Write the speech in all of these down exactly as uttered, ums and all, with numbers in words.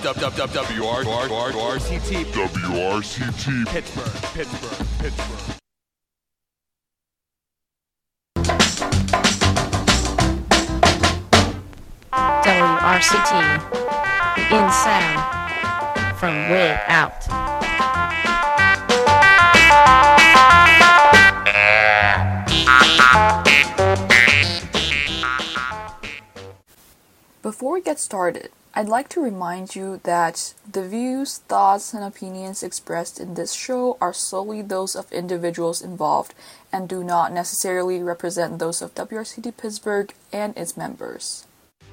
W R C T. W R C T. Pittsburgh, Pittsburgh, Pittsburgh. W R C T. In sound. From way out. Before we get started, I'd like to remind you that the views, thoughts, and opinions expressed in this show are solely those of individuals involved and do not necessarily represent those of W R C T Pittsburgh and its members.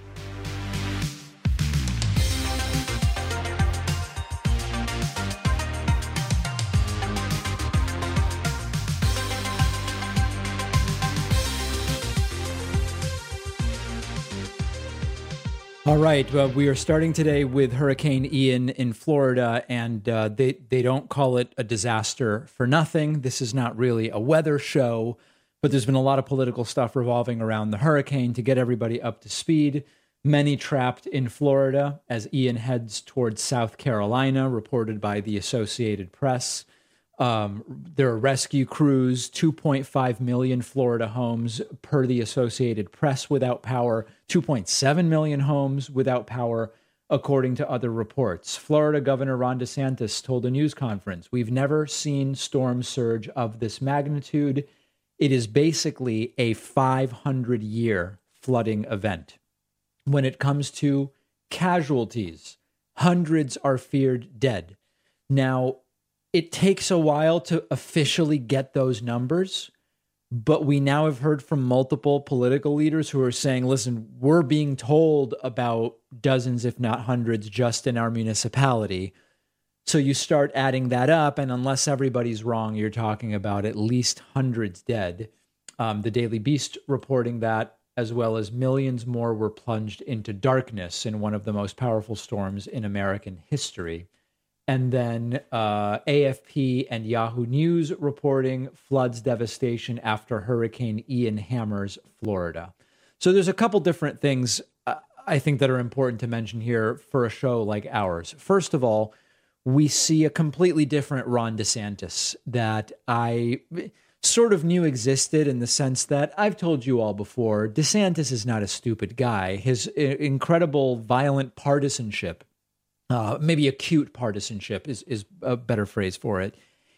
All right, well, we are starting today with Hurricane Ian in Florida, and uh, they, they don't call it a disaster for nothing. This is not really a weather show, but there's been a lot of political stuff revolving around the hurricane to get everybody up to speed. Many trapped in Florida as Ian heads towards South Carolina, reported by the Associated Press. Um, there are rescue crews, two point five million Florida homes per the Associated Press without power, two point seven million homes without power, according to other reports. Florida Governor Ron DeSantis told a news conference, "We've never seen storm surge of this magnitude. It is basically a five hundred year flooding event. When it comes to casualties, hundreds are feared dead." Now, it takes a while to officially get those numbers, but we now have heard from multiple political leaders who are saying, listen, we're being told about dozens, if not hundreds, just in our municipality. So you start adding that up, and unless everybody's wrong, you're talking about at least hundreds dead. Um, the Daily Beast reporting that, as well as millions more were plunged into darkness in one of the most powerful storms in American history. And then uh, A F P and Yahoo News reporting floods devastation after Hurricane Ian hammers Florida. So there's a couple different things uh, I think that are important to mention here for a show like ours. First of all, we see a completely different Ron DeSantis that I sort of knew existed in the sense that I've told you all before, DeSantis is not a stupid guy. His uh, incredible violent partisanship, Uh, maybe acute partisanship is, is a better phrase for it,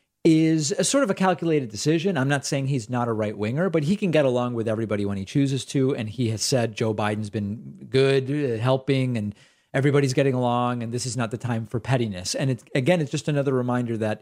is a sort of a calculated decision. I'm not saying he's not a right winger, but he can get along with everybody when he chooses to. And he has said Joe Biden's been good, uh, helping, and everybody's getting along. And this is not the time for pettiness. And it's, again, it's just another reminder that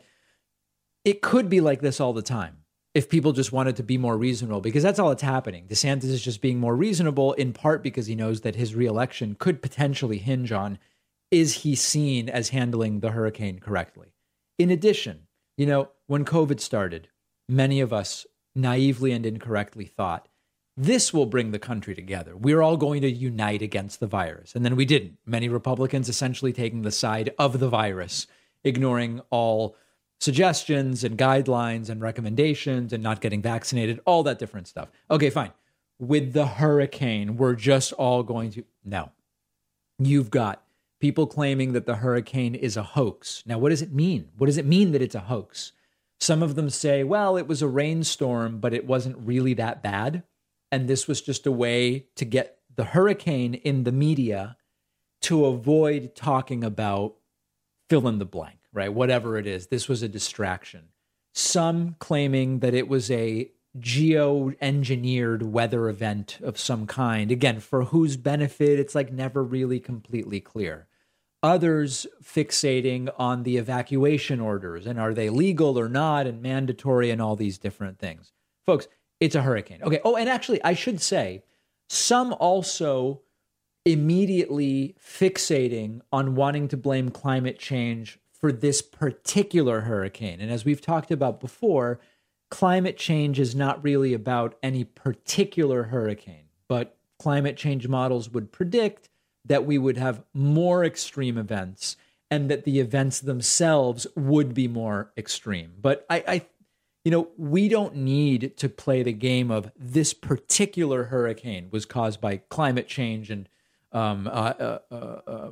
it could be like this all the time if people just wanted to be more reasonable, because that's all that's happening. DeSantis is just being more reasonable, in part because he knows that his reelection could potentially hinge on, is he seen as handling the hurricane correctly? In addition, you know, when COVID started, many of us naively and incorrectly thought this will bring the country together. We're all going to unite against the virus. And then we didn't. Many Republicans essentially taking the side of the virus, ignoring all suggestions and guidelines and recommendations and not getting vaccinated, all that different stuff. Okay, fine. With the hurricane, we're just all going to... No. You've got people claiming that the hurricane is a hoax. Now, what does it mean? What does it mean that it's a hoax? Some of them say, well, it was a rainstorm, but it wasn't really that bad. And this was just a way to get the hurricane in the media to avoid talking about fill in the blank, right? Whatever it is, this was a distraction. Some claiming that it was a geo-engineered weather event of some kind. Again, for whose benefit, it's like never really completely clear. Others fixating on the evacuation orders and are they legal or not and mandatory and all these different things. Folks, it's a hurricane. Okay. Oh, and actually, I should say, some also immediately fixating on wanting to blame climate change for this particular hurricane. And as we've talked about before, climate change is not really about any particular hurricane, but climate change models would predict that we would have more extreme events and that the events themselves would be more extreme. But I, I, you know, we don't need to play the game of this particular hurricane was caused by climate change and um, uh, uh, uh,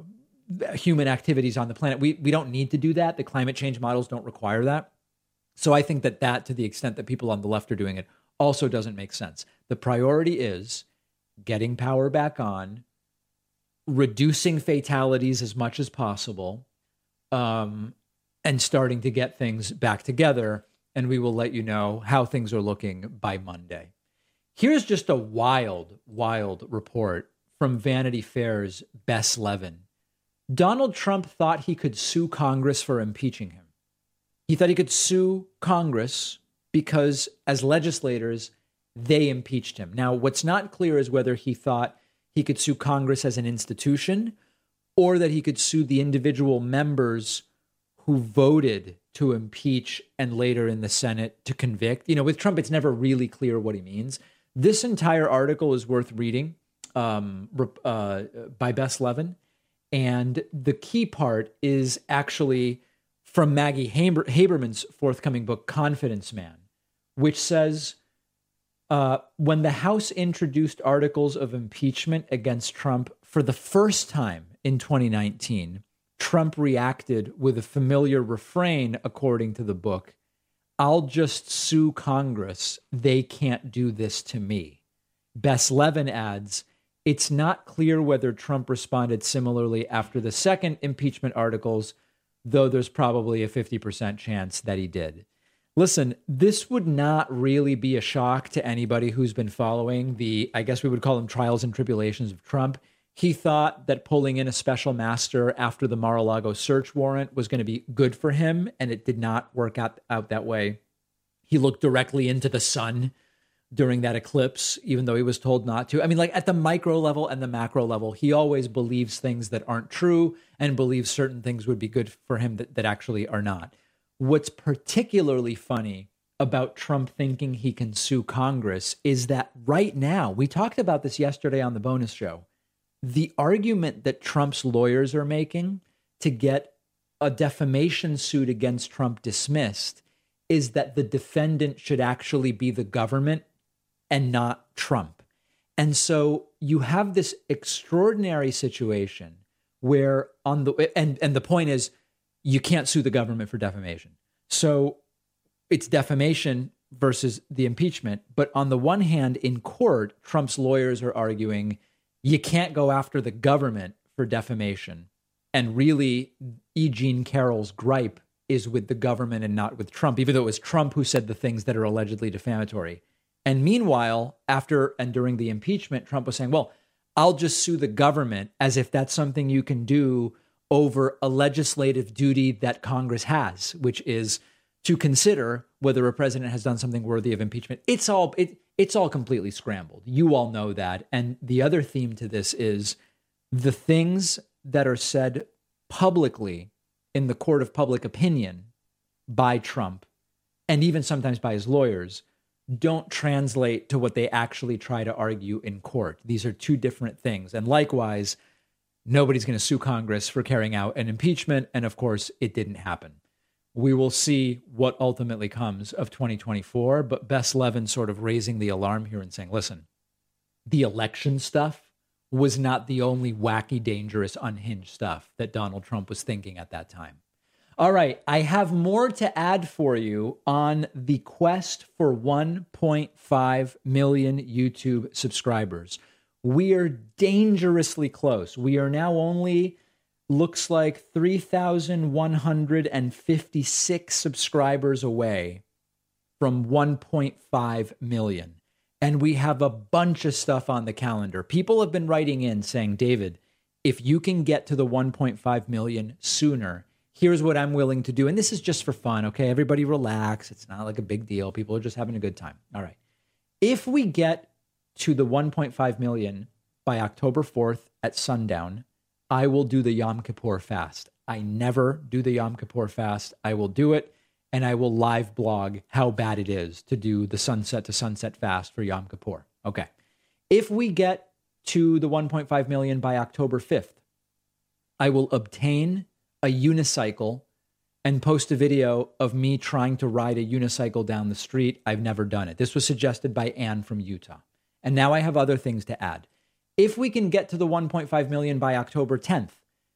human activities on the planet. We we don't need to do that. The climate change models don't require that. So I think that that, to the extent that people on the left are doing it, also doesn't make sense. The priority is getting power back on, reducing fatalities as much as possible, um, and starting to get things back together. And we will let you know how things are looking by Monday. Here's just a wild, wild report from Vanity Fair's Bess Levin. Donald Trump thought he could sue Congress for impeaching him. He thought he could sue Congress because, as legislators, they impeached him. Now, what's not clear is whether he thought he could sue Congress as an institution or that he could sue the individual members who voted to impeach and later in the Senate to convict. You know, with Trump, it's never really clear what he means. This entire article is worth reading um, uh, by Bess Levin. And the key part is actually from Maggie Haber- Haberman's forthcoming book, Confidence Man, which says, uh, when the House introduced articles of impeachment against Trump for the first time in twenty nineteen, Trump reacted with a familiar refrain, according to the book, "I'll just sue Congress. They can't do this to me." Bess Levin adds, it's not clear whether Trump responded similarly after the second impeachment articles, though there's probably a fifty percent chance that he did. Listen, this would not really be a shock to anybody who's been following the, I guess we would call them trials and tribulations of Trump. He thought that pulling in a special master after the Mar-a-Lago search warrant was going to be good for him, and it did not work out, out that way. He looked directly into the sun during that eclipse, even though he was told not to. I mean, like at the micro level and the macro level, he always believes things that aren't true and believes certain things would be good for him that, that actually are not. What's particularly funny about Trump thinking he can sue Congress is that right now, we talked about this yesterday on the bonus show, the argument that Trump's lawyers are making to get a defamation suit against Trump dismissed is that the defendant should actually be the government and not Trump. And so you have this extraordinary situation where on the, and, and the point is, you can't sue the government for defamation. So it's defamation versus the impeachment. But on the one hand, in court, Trump's lawyers are arguing you can't go after the government for defamation. And really, E. Jean Carroll's gripe is with the government and not with Trump, even though it was Trump who said the things that are allegedly defamatory. And meanwhile, after and during the impeachment, Trump was saying, well, I'll just sue the government as if that's something you can do over a legislative duty that Congress has, which is to consider whether a president has done something worthy of impeachment. It's all it, it's all completely scrambled. You all know that. And the other theme to this is the things that are said publicly in the court of public opinion by Trump, and even sometimes by his lawyers, don't translate to what they actually try to argue in court. These are two different things. And likewise, nobody's going to sue Congress for carrying out an impeachment. And of course, it didn't happen. We will see what ultimately comes of twenty twenty-four. But Bess Levin sort of raising the alarm here and saying, listen, the election stuff was not the only wacky, dangerous, unhinged stuff that Donald Trump was thinking at that time. All right, I have more to add for you on the quest for one point five million YouTube subscribers. We are dangerously close. We are now only, looks like, three thousand one hundred fifty-six subscribers away from one point five million. And we have a bunch of stuff on the calendar. People have been writing in saying, David, if you can get to the one point five million sooner, here's what I'm willing to do. And this is just for fun, okay? Everybody relax. It's not like a big deal. People are just having a good time. All right. If we get to the one point five million by October fourth at sundown, I will do the Yom Kippur fast. I never do the Yom Kippur fast. I will do it, and I will live blog how bad it is to do the sunset to sunset fast for Yom Kippur. Okay. If we get to the one point five million by October fifth, I will obtain a unicycle and post a video of me trying to ride a unicycle down the street. I've never done it. This was suggested by Ann from Utah. And now I have other things to add. If we can get to the one point five million by October tenth,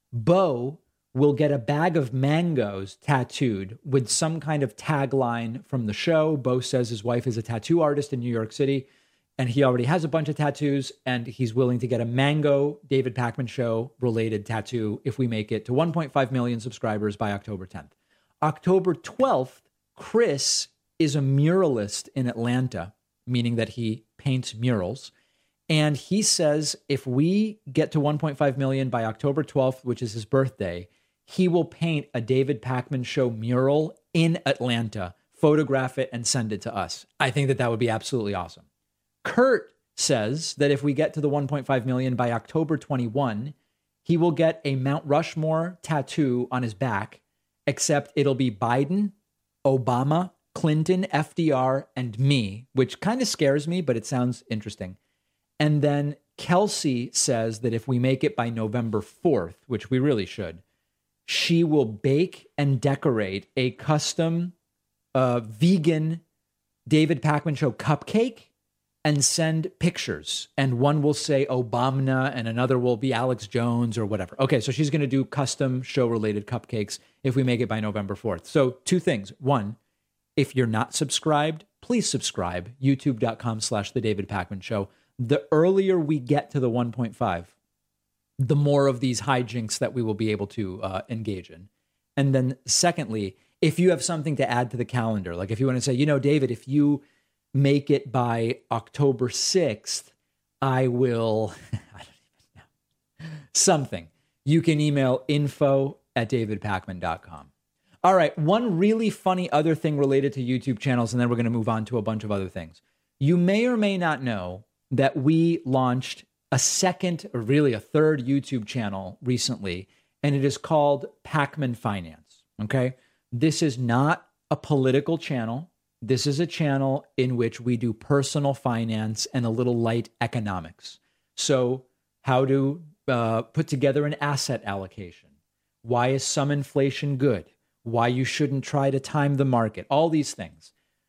Bo will get a bag of mangoes tattooed with some kind of tagline from the show. Bo says his wife is a tattoo artist in New York City, and he already has a bunch of tattoos, and he's willing to get a Mango David Pakman Show related tattoo if we make it to one point five million subscribers by October tenth. October twelfth, Chris is a muralist in Atlanta, meaning that he paints murals. And he says if we get to one point five million by October twelfth, which is his birthday, he will paint a David Pakman Show mural in Atlanta, photograph it, and send it to us. I think that that would be absolutely awesome. Kurt says that if we get to the one point five million by October twenty-first, he will get a Mount Rushmore tattoo on his back, except it'll be Biden, Obama, Clinton, F D R, and me, which kind of scares me, but it sounds interesting. And then Kelsey says that if we make it by November fourth, which we really should, she will bake and decorate a custom uh, vegan David Pakman Show cupcake and send pictures. And one will say Obama and another will be Alex Jones or whatever. Okay, so she's going to do custom show-related cupcakes if we make it by November fourth. So two things. One, if you're not subscribed, please subscribe. YouTube.com slash The David Pakman Show. The earlier we get to the one point five, the more of these hijinks that we will be able to uh, engage in. And then secondly, if you have something to add to the calendar, like if you want to say, you know, David, if you make it by October sixth, I will, I don't even know, something. You can email info at david pakman dot com. All right, one really funny other thing related to YouTube channels, and then we're going to move on to a bunch of other things. You may or may not know that we launched a second, or really a third YouTube channel recently, and it is called Pakman Finance, okay? This is not a political channel. This is a channel in which we do personal finance and a little light economics. So how to uh, put together an asset allocation. Why is some inflation good? Why you shouldn't try to time the market. All these things.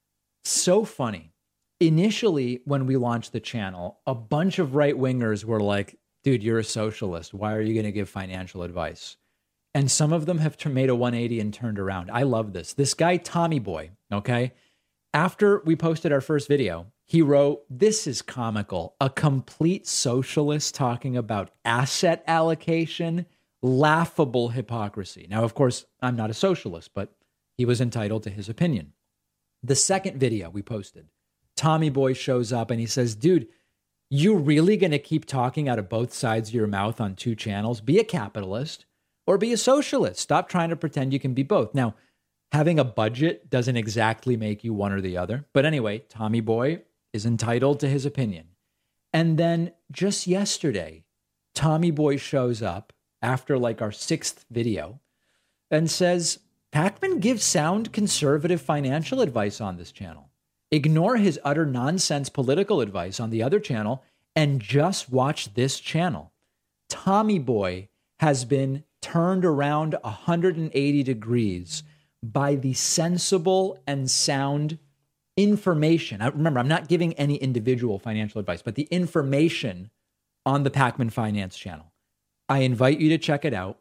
So funny. Initially, when we launched the channel, a bunch of right-wingers were like, dude, you're a socialist. Why are you going to give financial advice? And some of them have made a one eighty and turned around. I love this. This guy, Tommy Boy, okay? After we posted our first video, he wrote, this is comical. A complete socialist talking about asset allocation, laughable hypocrisy. Now, of course, I'm not a socialist, but he was entitled to his opinion. The second video we posted, Tommy Boy shows up and he says, dude, you really going to keep talking out of both sides of your mouth on two channels? Be a capitalist or be a socialist. Stop trying to pretend you can be both. Now, having a budget doesn't exactly make you one or the other. But anyway, Tommy Boy is entitled to his opinion. And then just yesterday, Tommy Boy shows up after like our sixth video and says, Pakman gives sound conservative financial advice on this channel. Ignore his utter nonsense political advice on the other channel and just watch this channel. Tommy Boy has been turned around one hundred eighty degrees by the sensible and sound information. I, remember, I'm not giving any individual financial advice, but the information on the Pakman Finance channel. I invite you to check it out.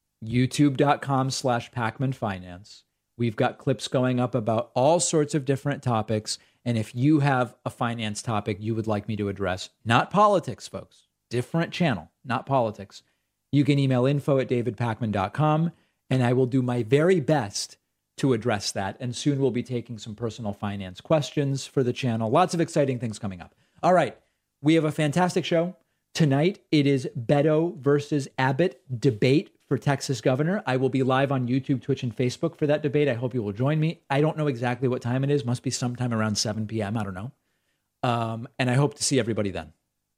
YouTube.com slash Pakman Finance. We've got clips going up about all sorts of different topics. And if you have a finance topic you would like me to address, not politics, folks, different channel, not politics, you can email info at david pakman dot com and I will do my very best to address that. And soon we'll be taking some personal finance questions for the channel. Lots of exciting things coming up. All right. We have a fantastic show. Tonight, it is Beto versus Abbott debate for Texas governor. I will be live on YouTube, Twitch, and Facebook for that debate. I hope you will join me. I don't know exactly what time it is. Must be sometime around seven p.m. I don't know. Um, and I hope to see everybody then.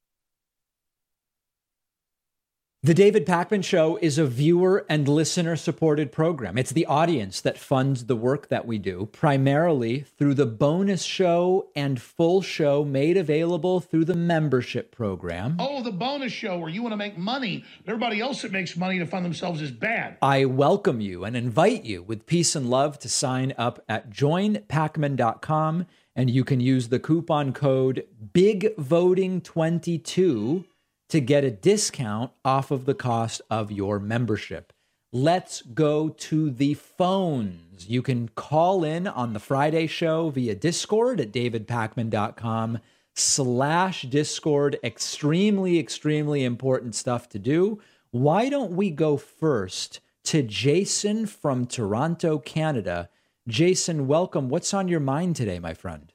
The David Pakman Show is a viewer and listener-supported program. It's the audience that funds the work that we do, primarily through the bonus show and full show made available through the membership program. Oh, the bonus show where you want to make money, but everybody else that makes money to fund themselves is bad. I welcome you and invite you with peace and love to sign up at join pakman dot com, and you can use the coupon code big voting twenty-two to get a discount off of the cost of your membership. Let's go to the phones. You can call in on the Friday show via Discord at davidpakman.com slash Discord. Extremely, extremely important stuff to do. Why don't we go first to Jason from Toronto, Canada? Jason, welcome. What's on your mind today, my friend?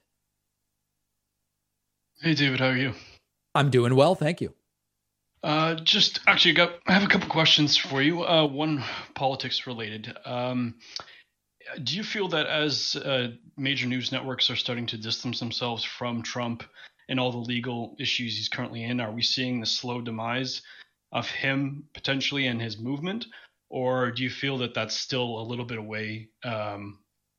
Hey, David, how are you? I'm doing well, thank you. Uh, just actually, got I have a couple questions for you. Uh, one politics related. Um, do you feel that as uh, major news networks are starting to distance themselves from Trump and all the legal issues he's currently in, are we seeing the slow demise of him potentially and his movement, or do you feel that that's still a little bit away um,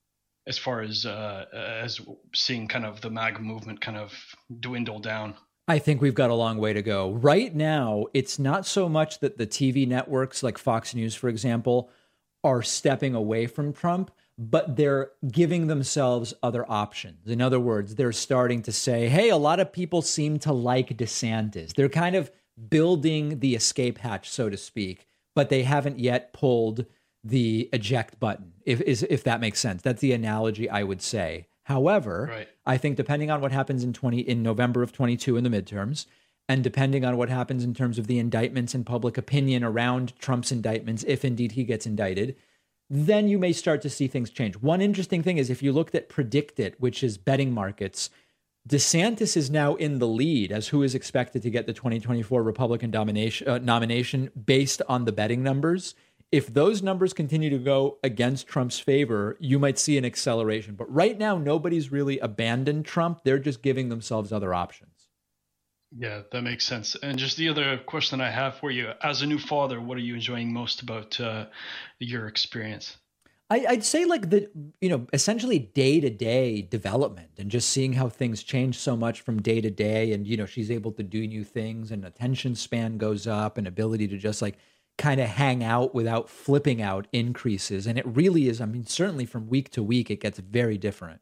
as far as uh, as seeing kind of the MAGA movement kind of dwindle down? I think we've got a long way to go. Right now, it's not so much that the T V networks like Fox News, for example, are stepping away from Trump, but they're giving themselves other options. In other words, they're starting to say, hey, a lot of people seem to like DeSantis. They're kind of building the escape hatch, so to speak, but they haven't yet pulled the eject button, if, if that makes sense. That's the analogy I would say. However, right. I think depending on what happens in twenty in November of twenty-two in the midterms, and depending on what happens in terms of the indictments and public opinion around Trump's indictments, if indeed he gets indicted, then you may start to see things change. One interesting thing is if you looked at PredictIt, which is betting markets, DeSantis is now in the lead as who is expected to get the twenty twenty-four Republican nomination, uh, nomination based on the betting numbers. If those numbers continue to go against Trump's favor, you might see an acceleration. But right now, nobody's really abandoned Trump. They're just giving themselves other options. Yeah, that makes sense. And just the other question I have for you, as a new father, what are you enjoying most about uh, your experience? I, I'd say like the, you know, essentially day-to-day development and just seeing how things change so much from day to day. And, you know, she's able to do new things and attention span goes up and ability to just like kind of hang out without flipping out increases. And it really is, I mean, certainly from week to week, it gets very different.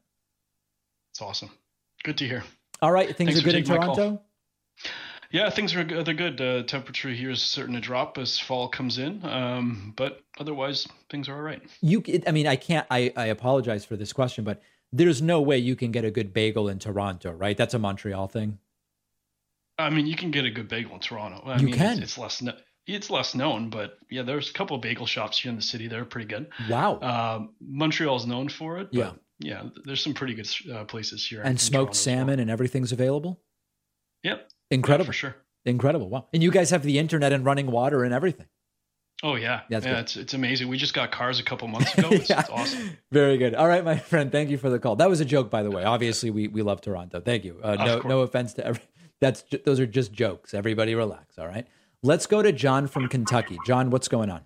It's awesome. Good to hear. All right. Things Thanks are good in Toronto? Yeah, things are good. They're good. Uh, temperature here is starting to drop as fall comes in. Um, but otherwise, things are all right. You, I mean, I can't, I, I apologize for this question, but there's no way you can get a good bagel in Toronto, right? That's a Montreal thing. I mean, you can get a good bagel in Toronto. I you mean, can. It's, it's less... No- It's less known, but yeah, there's a couple of bagel shops here in the city that are pretty good. Wow. Um, Montreal's known for it. But yeah. Yeah, there's some pretty good uh, places here. And smoked salmon well. And everything's available? Yep. Incredible. Yeah, for sure. Incredible. Wow. And you guys have the internet and running water and everything. Oh, yeah. That's yeah, good. it's it's amazing. We just got cars a couple months ago. It's, yeah. it's awesome. Very good. All right, my friend. Thank you for the call. That was a joke, by the way. Obviously, we, we love Toronto. Thank you. Uh, no no offense to every. That's those are just jokes. Everybody relax. All right. Let's go to John from Kentucky. John, what's going on?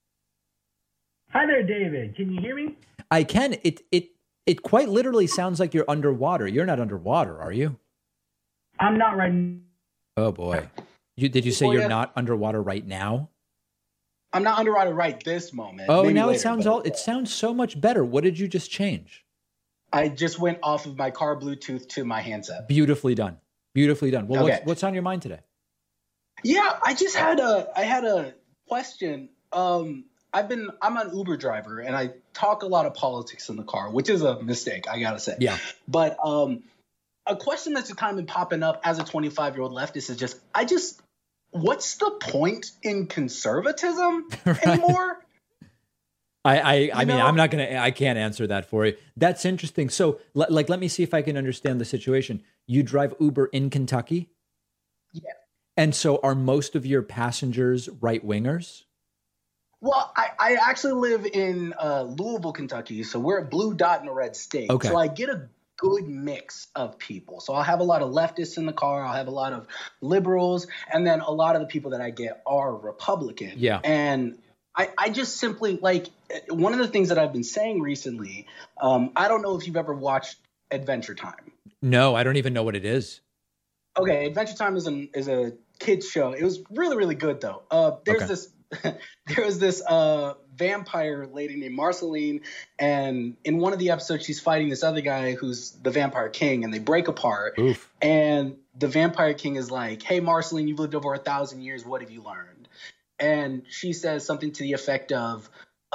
Hi there, David. Can you hear me? I can. It it it quite literally sounds like you're underwater. You're not underwater, are you? I'm not right now. Oh boy. You did you say Well, you're yeah. not underwater right now? I'm not underwater right this moment. Oh, Maybe now later, it sounds but all it sounds so much better. What did you just change? I just went off of my car Bluetooth to my handset. Beautifully done. Beautifully done. Well, Okay. what's, what's on your mind today? Yeah, I just had a I had a question. Um, I've been I'm an Uber driver and I talk a lot of politics in the car, which is a mistake, I gotta say. Yeah. But um, a question that's just kind of been popping up as a twenty-five year old leftist is just I just what's the point in conservatism Right. anymore? I, I, I mean, know- I'm not going to, I can't answer that for you. That's interesting. So, l- like, let me see if I can understand the situation. You drive Uber in Kentucky? Yeah. And so are most of your passengers right wingers? Well, I, I actually live in uh, Louisville, Kentucky, so we're a blue dot in a red state. Okay. So I get a good mix of people. So I'll have a lot of leftists in the car. I'll have a lot of liberals. And then a lot of the people that I get are Republican. Yeah. And I, I just simply like one of the things that I've been saying recently. Um, I don't know if you've ever watched Adventure Time. No, I don't even know what it is. Okay, Adventure Time is an is a kids show. It was really really good though. Uh, there's Okay. this there was this uh, vampire lady named Marceline, and in one of the episodes, she's fighting this other guy who's the vampire king, and they break apart. Oof. And the vampire king is like, "Hey, Marceline, you've lived over a thousand years. What have you learned?" And she says something to the effect of,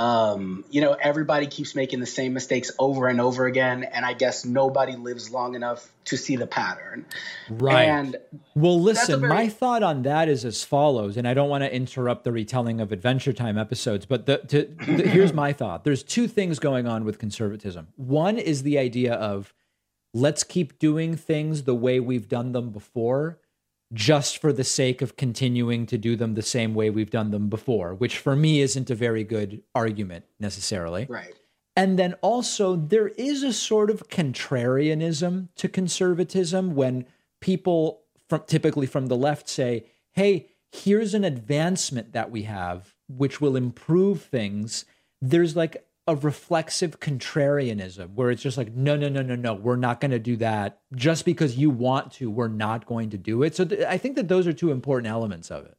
um, you know, everybody keeps making the same mistakes over and over again, and I guess nobody lives long enough to see the pattern. Right. And well, listen, very- my thought on that is as follows, and I don't want to interrupt the retelling of Adventure Time episodes, but the, to, the, here's my thought. There's two things going on with conservatism. One is the idea of let's keep doing things the way we've done them before, just for the sake of continuing to do them the same way we've done them before, which for me isn't a very good argument necessarily. Right. And then also there is a sort of contrarianism to conservatism when people from typically from the left say, hey, here's an advancement that we have, which will improve things. There's like a reflexive contrarianism where it's just like, no, no, no, no, no, we're not going to do that. Just because you want to, we're not going to do it. So th- I think that those are two important elements of it.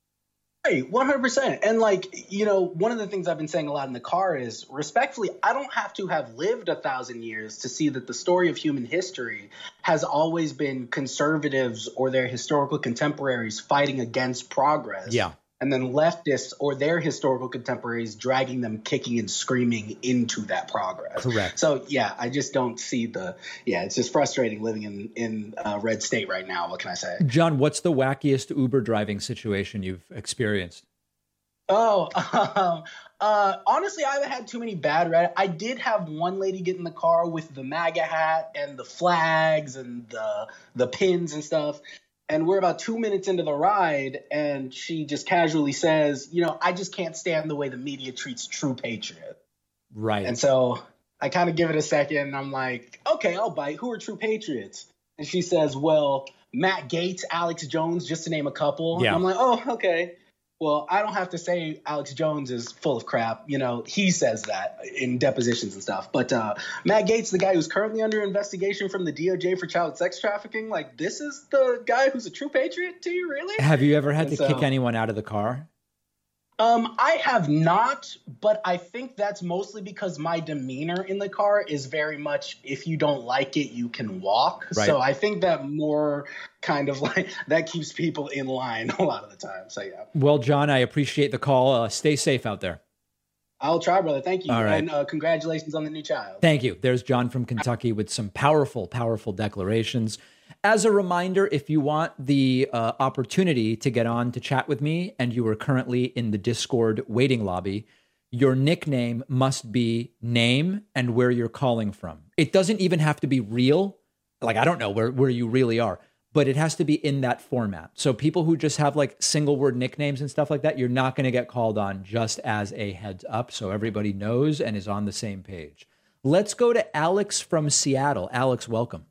Right, one hundred percent. And like, you know, one of the things I've been saying a lot in the car is respectfully, I don't have to have lived a thousand years to see that the story of human history has always been conservatives or their historical contemporaries fighting against progress. Yeah. And then leftists or their historical contemporaries dragging them kicking and screaming into that progress. Correct. So, yeah, I just don't see the – yeah, it's just frustrating living in, in uh, red state right now. What can I say? John, what's the wackiest Uber driving situation you've experienced? Oh, um, uh, honestly, I haven't had too many bad red. I did have one lady get in the car with the MAGA hat and the flags and the the pins and stuff. And we're about two minutes into the ride, and she just casually says, you know, I just can't stand the way the media treats true patriot. Right. And so I kind of give it a second, and I'm like, okay, I'll bite. Who are true patriots? And she says, well, Matt Gaetz, Alex Jones, just to name a couple. Yeah. And I'm like, oh, okay. Well, I don't have to say Alex Jones is full of crap. You know, he says that in depositions and stuff. But uh, Matt Gaetz, the guy who's currently under investigation from the D O J for child sex trafficking, like, this is the guy who's a true patriot to you, really? Have you ever had And to so- kick anyone out of the car? Um, I have not, but I think that's mostly because my demeanor in the car is very much, if you don't like it, you can walk. Right. So I think that more kind of like that keeps people in line a lot of the time. So yeah, Well, John, I appreciate the call. Uh, stay safe out there. I'll try, brother. Thank you. All right. And uh, congratulations on the new child. Thank you. There's John from Kentucky with some powerful, powerful declarations. As a reminder, if you want the uh, opportunity to get on to chat with me and you are currently in the Discord waiting lobby, your nickname must be name and where you're calling from. It doesn't even have to be real. Like, I don't know where, where you really are, but it has to be in that format. So people who just have like single word nicknames and stuff like that, you're not going to get called on, just as a heads up, so everybody knows and is on the same page. Let's go to Alex from Seattle. Alex, welcome.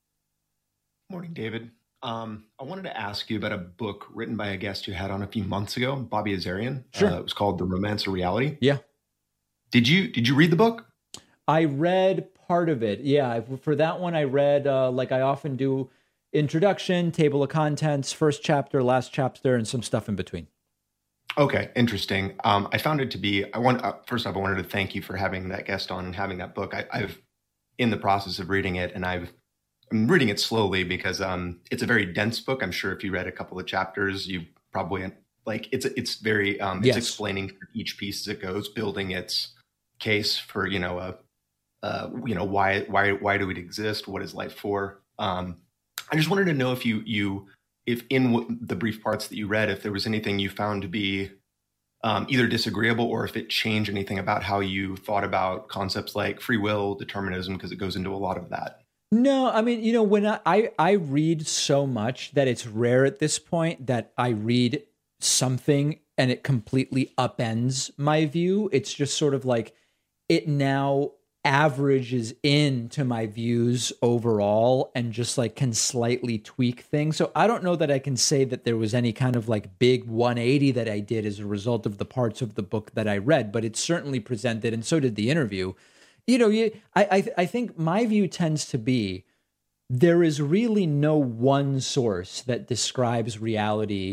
Morning, David. Um, I wanted to ask you about a book written by a guest you had on a few months ago, Bobby Azarian. Sure. Uh, it was called The Romance of Reality. Yeah. Did you did you read the book? I read part of it. Yeah, for that one, I read, uh, like I often do, introduction, table of contents, first chapter, last chapter, and some stuff in between. Okay, interesting. Um, I found it to be. I want uh, first off, I wanted to thank you for having that guest on and having that book. I, I've in the process of reading it, and I've I'm reading it slowly because um, it's a very dense book. I'm sure if you read a couple of chapters, you probably like it's it's very um, it's Yes. explaining each piece as it goes, building its case for you know a uh, you know why why why do it exist? What is life for? Um, I just wanted to know if you you if in w- the brief parts that you read, if there was anything you found to be um, either disagreeable or if it changed anything about how you thought about concepts like free will, determinism, because it goes into a lot of that. No, I mean, you know, when I, I, I read so much that it's rare at this point that I read something and it completely upends my view. It's just sort of like it now averages into my views overall and just like can slightly tweak things. So I don't know that I can say that there was any kind of like big one eighty that I did as a result of the parts of the book that I read, but it certainly presented, and so did the interview. You know, you, I, I I think my view tends to be there is really no one source that describes reality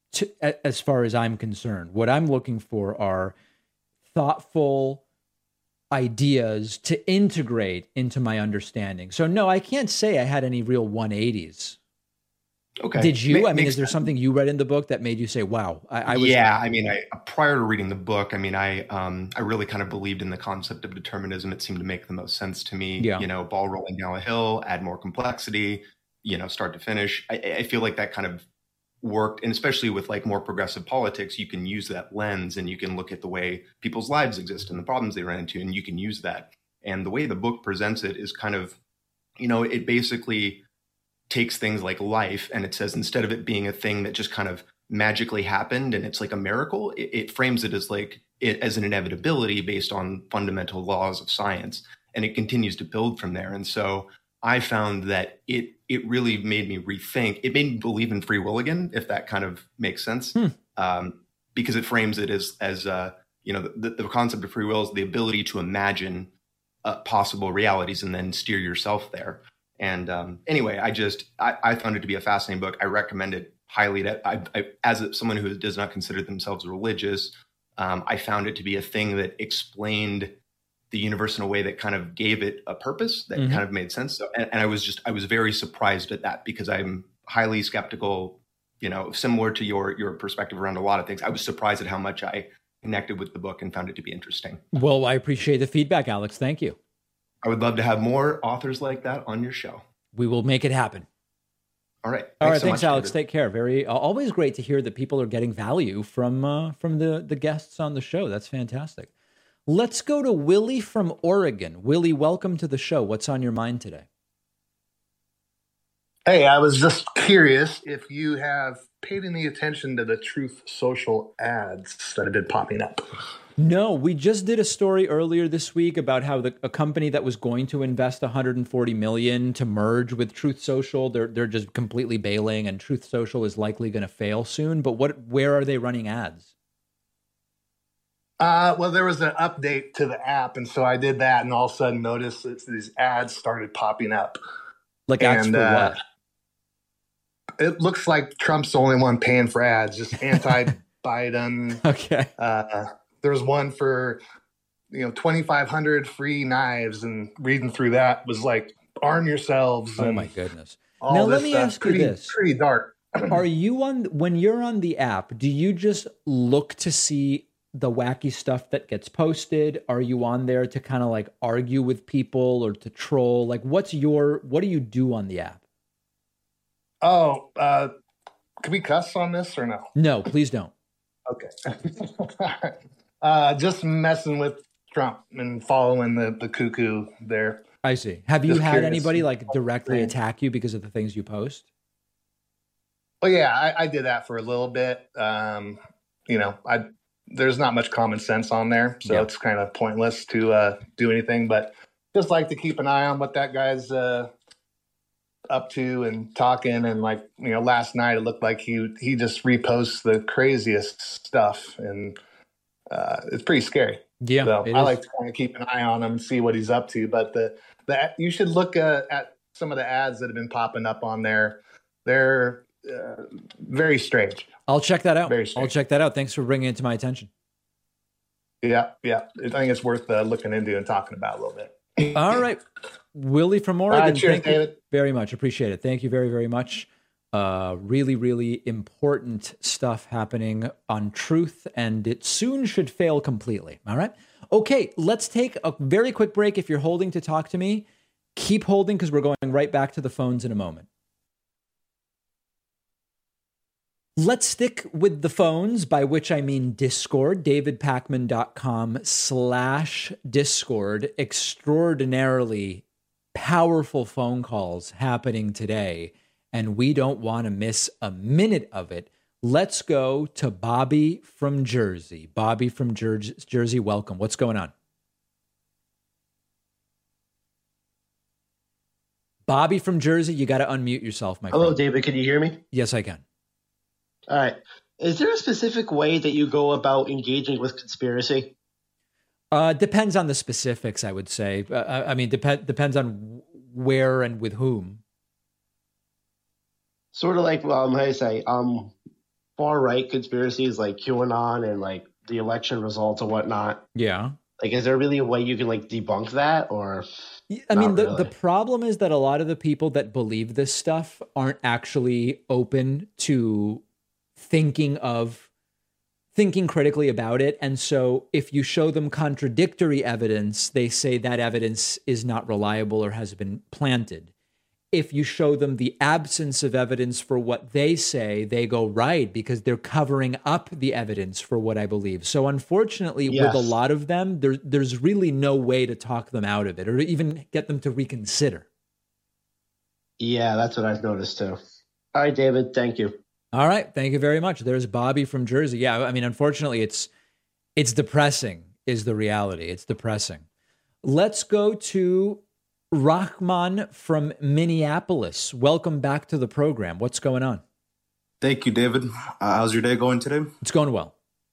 to, a- as far as I'm concerned. What I'm looking for are thoughtful ideas to integrate into my understanding. So no, I can't say I had any real one eighties. Okay. Did you? Ma- I mean, makes is there sense. something you read in the book that made you say, wow, I, I was. Yeah, I mean, I prior to reading the book, I mean, I um, I really kind of believed in the concept of determinism. It seemed to make the most sense to me. Yeah. You know, ball rolling down a hill, add more complexity, you know, start to finish. I, I feel like that kind of worked, and especially with like more progressive politics, you can use that lens and you can look at the way people's lives exist and the problems they ran into, and you can use that. And the way the book presents it is kind of, you know, it basically takes things like life, and it says instead of it being a thing that just kind of magically happened and it's like a miracle, it, it frames it as like it as an inevitability based on fundamental laws of science, and it continues to build from there. And so I found that it it really made me rethink. It made me believe in free will again, if that kind of makes sense, Hmm. um, because it frames it as as uh, you know the, the concept of free will is the ability to imagine uh, possible realities and then steer yourself there. And um, anyway, I just I, I found it to be a fascinating book. I recommend it highly. To, I, I, as a, someone who does not consider themselves religious, um, I found it to be a thing that explained the universe in a way that kind of gave it a purpose that Mhm. kind of made sense. So, and, and I was just I was very surprised at that, because I'm highly skeptical. You know, similar to your your perspective around a lot of things. I was surprised at how much I connected with the book and found it to be interesting. Well, I appreciate the feedback, Alex. Thank you. I would love to have more authors like that on your show. We will make it happen. All right. All right, so thanks, much, Alex. David. Take care. Very uh, always great to hear that people are getting value from uh, from the the guests on the show. That's fantastic. Let's go to Willie from Oregon. Willie, welcome to the show. What's on your mind today? Hey, I was just curious if you have paid any attention to the Truth Social ads that have been popping up. No, we just did a story earlier this week about how the, a company that was going to invest one hundred forty million dollars to merge with Truth Social, they're they're just completely bailing, and Truth Social is likely going to fail soon. But what? Where are they running ads? Uh, well, there was an update to the app, and so I did that, and all of a sudden noticed that these ads started popping up. Like ads and, for uh, what? It looks like Trump's the only one paying for ads, just anti-Biden. Okay. Uh, there was one for, you know, twenty-five hundred free knives, and reading through that was like, arm yourselves. Oh and my goodness. all Now, this let me stuff. ask you pretty, this. Pretty dark. Are you on, when you're on the app, do you just look to see the wacky stuff that gets posted? Are you on there to kind of like argue with people or to troll? Like, what's your, what do you do on the app? Oh, uh, can we cuss on this or no? No, please don't. Okay. uh, just messing with Trump and following the, the cuckoo there. I see. Have you Just had curious. anybody like directly attack you because of the things you post? Well, yeah, I, I did that for a little bit. Um, you know, I there's not much common sense on there, so Yeah. it's kind of pointless to uh, do anything. But just like to keep an eye on what that guy's uh, up to and talking. And like, you know, last night it looked like he he just reposts the craziest stuff, and uh, it's pretty scary. Yeah, so it I is. like to kind of keep an eye on him and see what he's up to. But the the you should look uh, at some of the ads that have been popping up on there. They're uh, very strange. I'll check that out. Very I'll strange. check that out. Thanks for bringing it to my attention. Yeah, yeah. I think it's worth uh, looking into and talking about a little bit. All right. Willie from Oregon. right, cheers, thank you David. very much. Appreciate it. Thank you very, very much. Uh, really, really important stuff happening on Truth, and it soon should fail completely. All right. Okay, let's take a very quick break. If you're holding to talk to me, keep holding because we're going right back to the phones in a moment. Let's stick with the phones, by which I mean Discord, davidpakman.com slash Discord. Extraordinarily powerful phone calls happening today, and we don't want to miss a minute of it. Let's go to Bobby from Jersey. Bobby from Jer- Jersey, welcome. What's going on? Bobby from Jersey, you got to unmute yourself, my Hello, friend. David. Can you hear me? Yes, I can. All right. Is there a specific way that you go about engaging with conspiracy? Uh, depends on the specifics, I would say. Uh, I I mean, dep- depends on where and with whom. Sort of like, um, how do you say, um, far right conspiracies like QAnon and like the election results and whatnot. Yeah. Like, is there really a way you can like debunk that, or? I mean, the, really? the problem is that a lot of the people that believe this stuff aren't actually open to thinking of thinking critically about it. And so if you show them contradictory evidence, they say that evidence is not reliable or has been planted. If you show them the absence of evidence for what they say, they go right, because they're covering up the evidence for what I believe. So unfortunately, Yes. with a lot of them, there, there's really no way to talk them out of it or to even get them to reconsider. Yeah, that's what I've noticed too. All right, David, thank you. All right. Thank you very much. There's Bobby from Jersey. Yeah, I mean, unfortunately, it's it's depressing is the reality. It's depressing. Let's go to Rahman from Minneapolis. Welcome back to the program. What's going on? Thank you, David. Uh, how's your day going today? It's going well.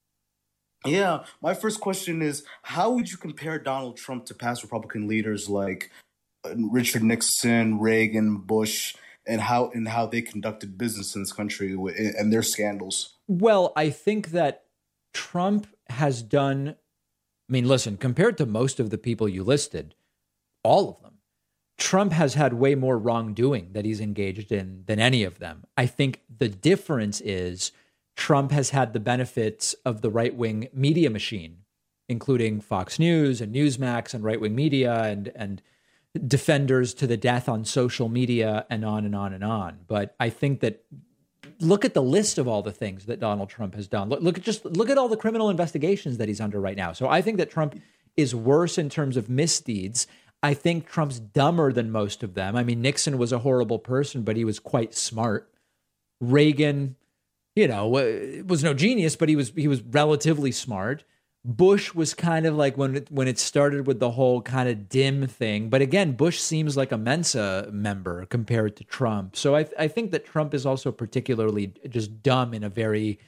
Yeah, my first question is, how would you compare Donald Trump to past Republican leaders like uh, Richard Nixon, Reagan, Bush, and how and how they conducted business in this country w- and their scandals? Well, I think that Trump has done, I mean, listen, compared to most of the people you listed, all of them, Trump has had way more wrongdoing that he's engaged in than any of them. I think the difference is Trump has had the benefits of the right-wing media machine, including Fox News and Newsmax and right-wing media and and defenders to the death on social media and on and on and on. But I think that look at the list of all the things that Donald Trump has done. Look, look at just look at all the criminal investigations that he's under right now. So I think that Trump is worse in terms of misdeeds. I think Trump's dumber than most of them. I mean, Nixon was a horrible person, but he was quite smart. Reagan, you know, was no genius, but he was he was relatively smart. Bush was kind of like when it, when it started with the whole kind of dim thing. But again, Bush seems like a Mensa member compared to Trump. So I, I think that Trump is also particularly just dumb in a very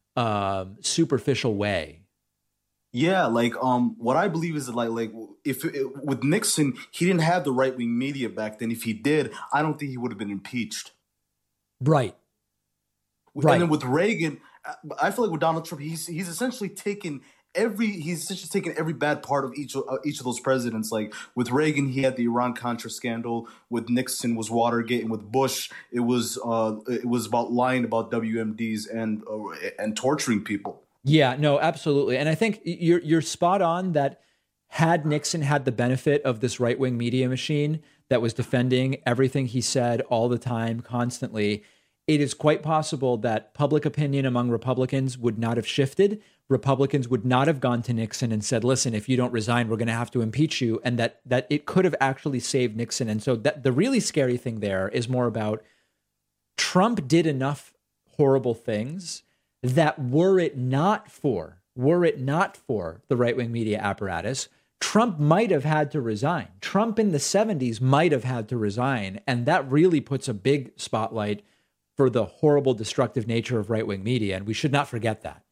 um, superficial way. Yeah, like um, what I believe is that like like if it, with Nixon, he didn't have the right wing media back then. If he did, I don't think he would have been impeached. Right. Right. And then with Reagan, I feel like with Donald Trump, he's he's essentially taken every he's essentially taken every bad part of each of, uh, each of those presidents. Like with Reagan, he had the Iran Contra scandal. With Nixon was Watergate, and with Bush, it was uh, it was about lying about W M Ds and uh, and torturing people. Yeah, no, absolutely. And I think you're you're spot on that had Nixon had the benefit of this right-wing media machine that was defending everything he said all the time, constantly, it is quite possible that public opinion among Republicans would not have shifted. Republicans would not have gone to Nixon and said, listen, if you don't resign, we're going to have to impeach you. And that that it could have actually saved Nixon. And so that the really scary thing there is more about Trump did enough horrible things that were it not for, were it not for the right-wing media apparatus, Trump might have had to resign. Trump in the seventies might have had to resign. And that really puts a big spotlight for the horrible, destructive nature of right-wing media. And we should not forget that.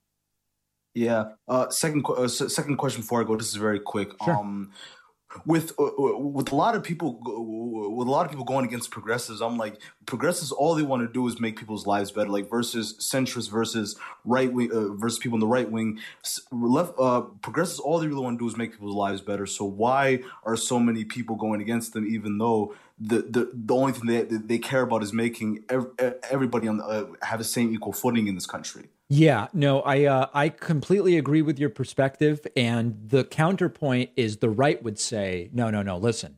Yeah. Uh, second, uh, second question before I go. This is very quick. Sure. Um, with uh, with a lot of people, with a lot of people going against progressives, I'm like, progressives, all they want to do is make people's lives better. Like versus centrists versus right wing uh, versus people in the right wing. Left uh, progressives, all they really want to do is make people's lives better. So why are so many people going against them, even though the the, the only thing they they care about is making every, everybody on the, uh, have the same equal footing in this country? Yeah, no, I uh, I completely agree with your perspective. And the counterpoint is the right would say, no, no, no, listen.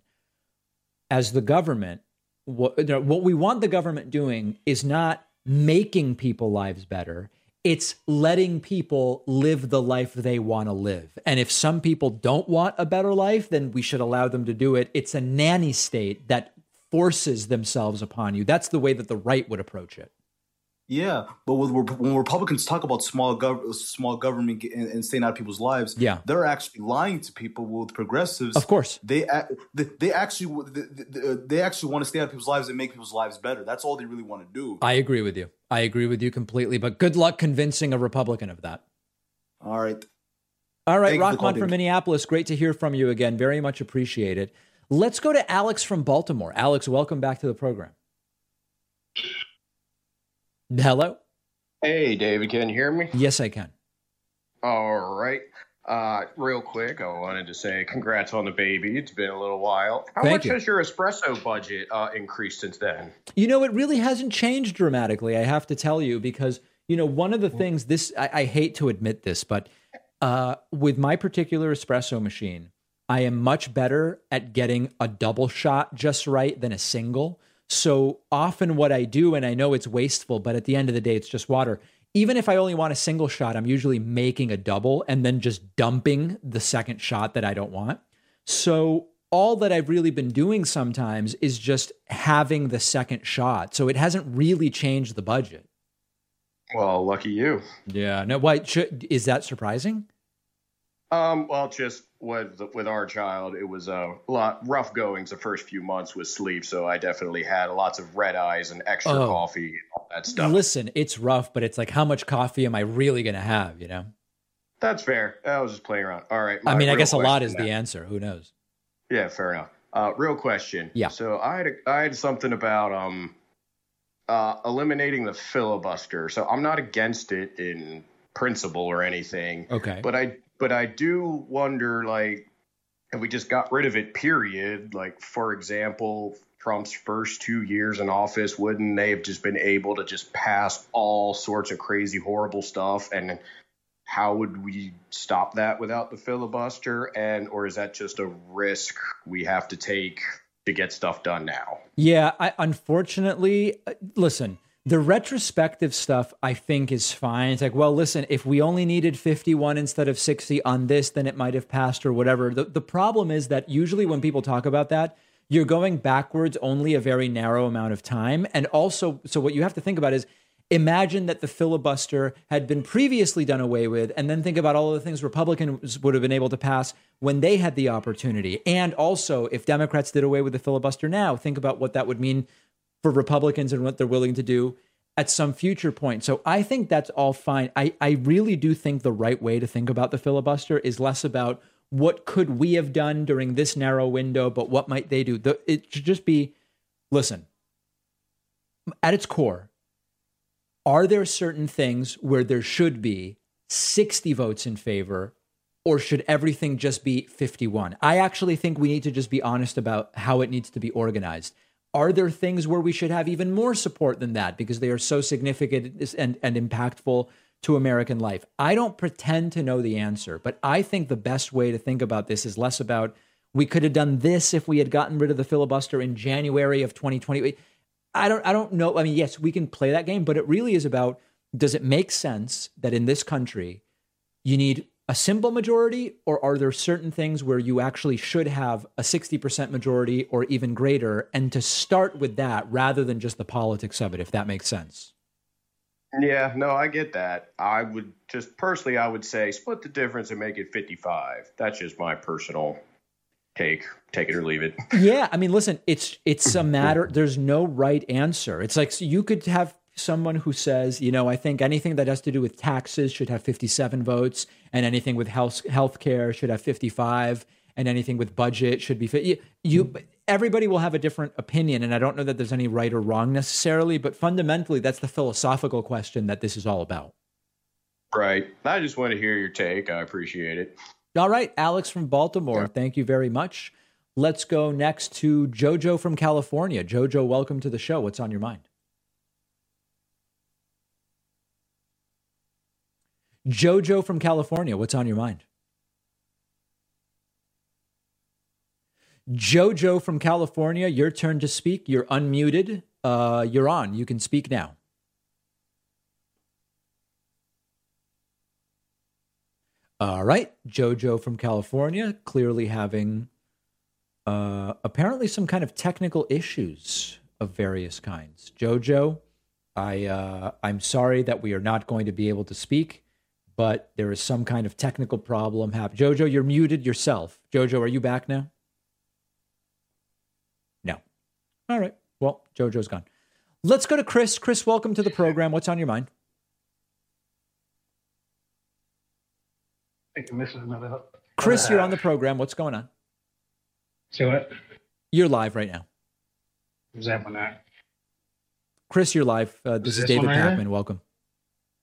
As the government, what, what we want the government doing is not making people's lives better. It's letting people live the life they want to live. And if some people don't want a better life, then we should allow them to do it. It's a nanny state that forces themselves upon you. That's the way that the right would approach it. Yeah, but with, when Republicans talk about small gov- small government and, and staying out of people's lives, yeah. they're actually lying to people. With progressives, of course, they they actually they actually want to stay out of people's lives and make people's lives better. That's all they really want to do. I agree with you. I agree with you completely. But good luck convincing a Republican of that. All right, all right, Rahman from Minneapolis. Great to hear from you again. Very much appreciated. Let's go to Alex from Baltimore. Alex, welcome back to the program. Hello? Hey, David, can you hear me? Yes, I can. All right. Uh, real quick, I wanted to say congrats on the baby. It's been a little while. How Thank much you. has your espresso budget uh, increased since then? You know, it really hasn't changed dramatically, I have to tell you, because, you know, one of the things this, I, I hate to admit this, but uh, with my particular espresso machine, I am much better at getting a double shot just right than a single. So often what I do, and I know it's wasteful, but at the end of the day, it's just water. Even if I only want a single shot, I'm usually making a double and then just dumping the second shot that I don't want. So all that I've really been doing sometimes is just having the second shot. So it hasn't really changed the budget. Well, lucky you. Yeah. No, why should, is that surprising? Um, well, just with with our child, it was a lot rough goings the first few months with sleep. So I definitely had lots of red eyes and extra Oh. coffee and all that stuff. Listen, it's rough, but it's like, how much coffee am I really going to have, you know? That's fair. I was just playing around. All right. I my mean, I real guess a lot question is now. the answer. Who knows? Yeah, fair enough. Uh, real question. Yeah. So I had a, I had something about um uh, eliminating the filibuster. So I'm not against it in principle or anything. Okay. But I but I do wonder, like, if we just got rid of it, period. Like, for example, Trump's first two years in office, wouldn't they have just been able to just pass all sorts of crazy, horrible stuff? And how would we stop that without the filibuster? And or is that just a risk we have to take to get stuff done now? Yeah, I, unfortunately, uh, listen, the retrospective stuff I think is fine. It's like, well, listen, if we only needed fifty-one instead of sixty on this, then it might have passed or whatever. The, the problem is that usually when people talk about that, you're going backwards only a very narrow amount of time. And also, so what you have to think about is, imagine that the filibuster had been previously done away with, and then think about all of the things Republicans would have been able to pass when they had the opportunity. And also, if Democrats did away with the filibuster now, think about what that would mean for Republicans and what they're willing to do at some future point. So I think that's all fine. I, I really do think the right way to think about the filibuster is less about what could we have done during this narrow window, but what might they do? The, it should just be, listen, at its core, are there certain things where there should be sixty votes in favor, or should everything just be fifty-one? I actually think we need to just be honest about how it needs to be organized. Are there things where we should have even more support than that because they are so significant and, and impactful to American life? I don't pretend to know the answer, but I think the best way to think about this is less about we could have done this if we had gotten rid of the filibuster in January of twenty twenty. I don't I don't know. I mean, yes, we can play that game, but it really is about, does it make sense that in this country you need a simple majority, or are there certain things where you actually should have a sixty percent majority or even greater, and to start with that rather than just the politics of it, if that makes sense? Yeah, no, I get that. I would just personally, I would say split the difference and make it fifty-five. That's just my personal take. Take it or leave it. Yeah, I mean, listen, it's it's a matter. There's no right answer. It's like, so you could have someone who says, you know, I think anything that has to do with taxes should have fifty-seven votes, and anything with health healthcare should have fifty-five, and anything with budget should be fifty. You, everybody will have a different opinion, and I don't know that there's any right or wrong necessarily, but fundamentally, that's the philosophical question that this is all about. Right. I just want to hear your take. I appreciate it. All right, Alex from Baltimore, thank you very much. Let's go next to Jojo from California. Jojo, welcome to the show. What's on your mind? Jojo from California, what's on your mind? Jojo from California, your turn to speak. You're unmuted. Uh, you're on. You can speak now. All right. Jojo from California, clearly having uh, apparently some kind of technical issues of various kinds. Jojo, I, uh, I'm sorry that we are not going to be able to speak, but there is some kind of technical problem happening. Jojo, you're muted yourself. Jojo, are you back now? No. All right. Well, Jojo's gone. Let's go to Chris. Chris, welcome to the program. What's on your mind? I think I'm missing another. Chris, you're on the program. What's going on? So what? You're live right now. Is that one that? Chris, you're live. Uh, this Is is this David one right Pakman. Welcome.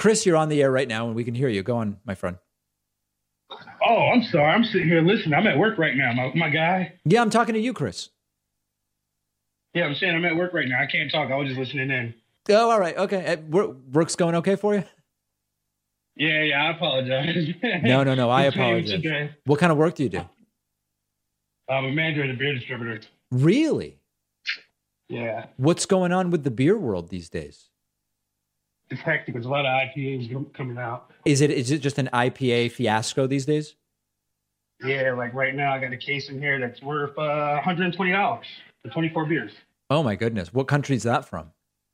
Chris, you're on the air right now and we can hear you. Go on, my friend. Oh, I'm sorry. I'm sitting here listening. I'm at work right now, my, my guy. Yeah, I'm talking to you, Chris. Yeah, I'm saying I'm at work right now. I can't talk. I was just listening in. Oh, all right. Okay. Uh, Work's going okay for you? Yeah, yeah. I apologize. No, no, no. I I'm saying apologize. today. What kind of work do you do? I'm a manager at a beer distributor. Really? Yeah. What's going on with the beer world these days? It's hectic. There's a lot of I P As coming out. Is it is it just an I P A fiasco these days? Yeah, like right now I got a case in here that's worth uh, one hundred twenty dollars for twenty-four beers. Oh my goodness. What country is that from?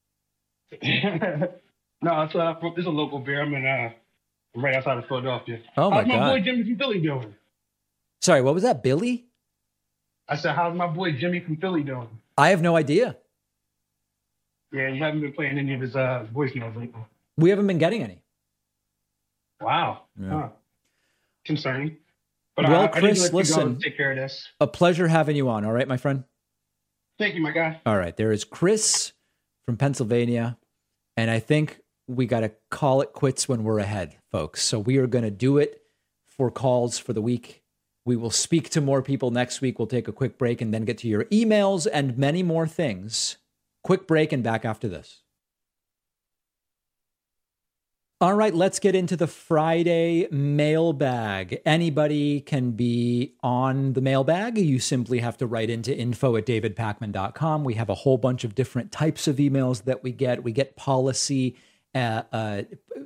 No, it's, uh, this is a local beer. I'm in uh, I'm right outside of Philadelphia. Oh my How's my God. boy Jimmy from Philly doing? Sorry, what was that? Billy? I said, how's my boy Jimmy from Philly doing? I have no idea. Yeah, you haven't been playing any of his uh, voicemails lately. We haven't been getting any. Wow. Yeah. Huh. Concerning. But Well, I, Chris, I need to let you listen. go and take care of this. A pleasure having you on. All right, my friend? Thank you, my guy. All right. There is Chris from Pennsylvania. And I think we got to call it quits when we're ahead, folks. So we are going to do it for calls for the week. We will speak to more people next week. We'll take a quick break and then get to your emails and many more things. Quick break and back after this. All right, let's get into the Friday mailbag. Anybody can be on the mailbag. You simply have to write into info at david pakman dot com. We have a whole bunch of different types of emails that we get. We get policy, uh, uh,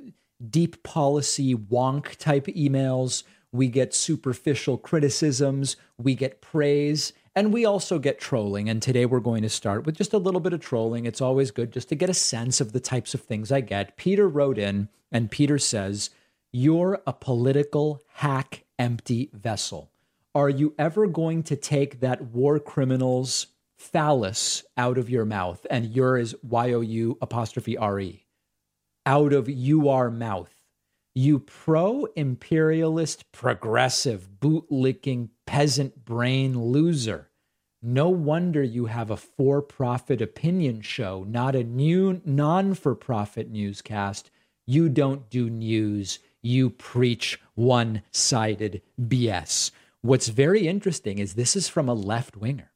deep policy wonk type emails. We get superficial criticisms. We get praise. And we also get trolling. And today we're going to start with just a little bit of trolling. It's always good just to get a sense of the types of things I get. Peter wrote in, and Peter says, "You're a political hack empty vessel. Are you ever going to take that war criminal's phallus out of your mouth?" And your is Y O U apostrophe R E. Out of your mouth. You pro-imperialist, progressive, bootlicking, peasant brain loser. No wonder you have a for-profit opinion show, not a new non-for-profit newscast. You don't do news. You preach one-sided B S. What's very interesting is this is from a left-winger.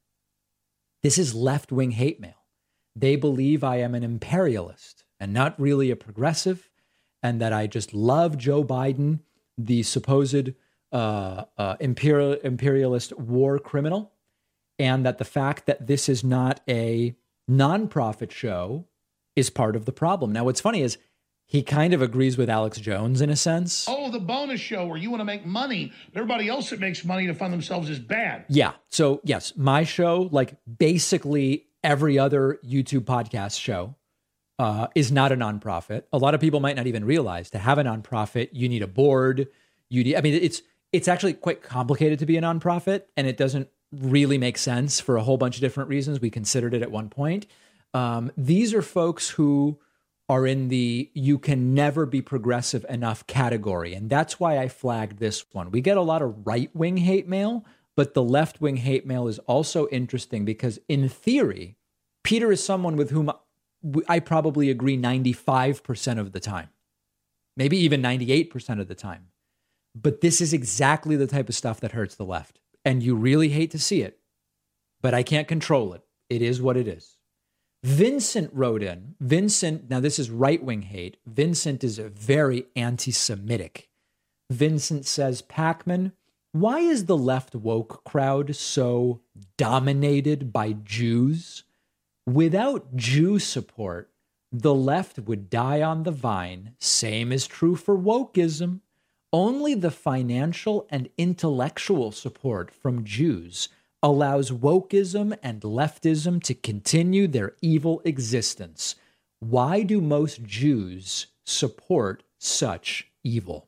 This is left-wing hate mail. They believe I am an imperialist and not really a progressive, and that I just love Joe Biden, the supposed uh, uh, imperial, imperialist war criminal, and that the fact that this is not a nonprofit show is part of the problem. Now, what's funny is he kind of agrees with Alex Jones in a sense. Oh, the bonus show where you want to make money, but everybody else that makes money to fund themselves is bad. Yeah. So, yes, my show, like basically every other YouTube podcast show, Uh, is not a nonprofit. A lot of people might not even realize to have a nonprofit, you need a board. You need, I mean, it's it's actually quite complicated to be a nonprofit, and it doesn't really make sense for a whole bunch of different reasons. We considered it at one point. Um, these are folks who are in the you can never be progressive enough category, and that's why I flagged this one. We get a lot of right-wing hate mail, but the left-wing hate mail is also interesting because in theory, Peter is someone with whom I probably agree ninety-five percent of the time, maybe even ninety-eight percent of the time. But this is exactly the type of stuff that hurts the left. And you really hate to see it, but I can't control it. It is what it is. Vincent wrote in. Vincent, now this is right-wing hate. Vincent is a very anti-Semitic. Vincent says, Pakman, why is the left woke crowd so dominated by Jews? Without Jew support, the left would die on the vine. Same is true for wokeism. Only the financial and intellectual support from Jews allows wokeism and leftism to continue their evil existence. Why do most Jews support such evil?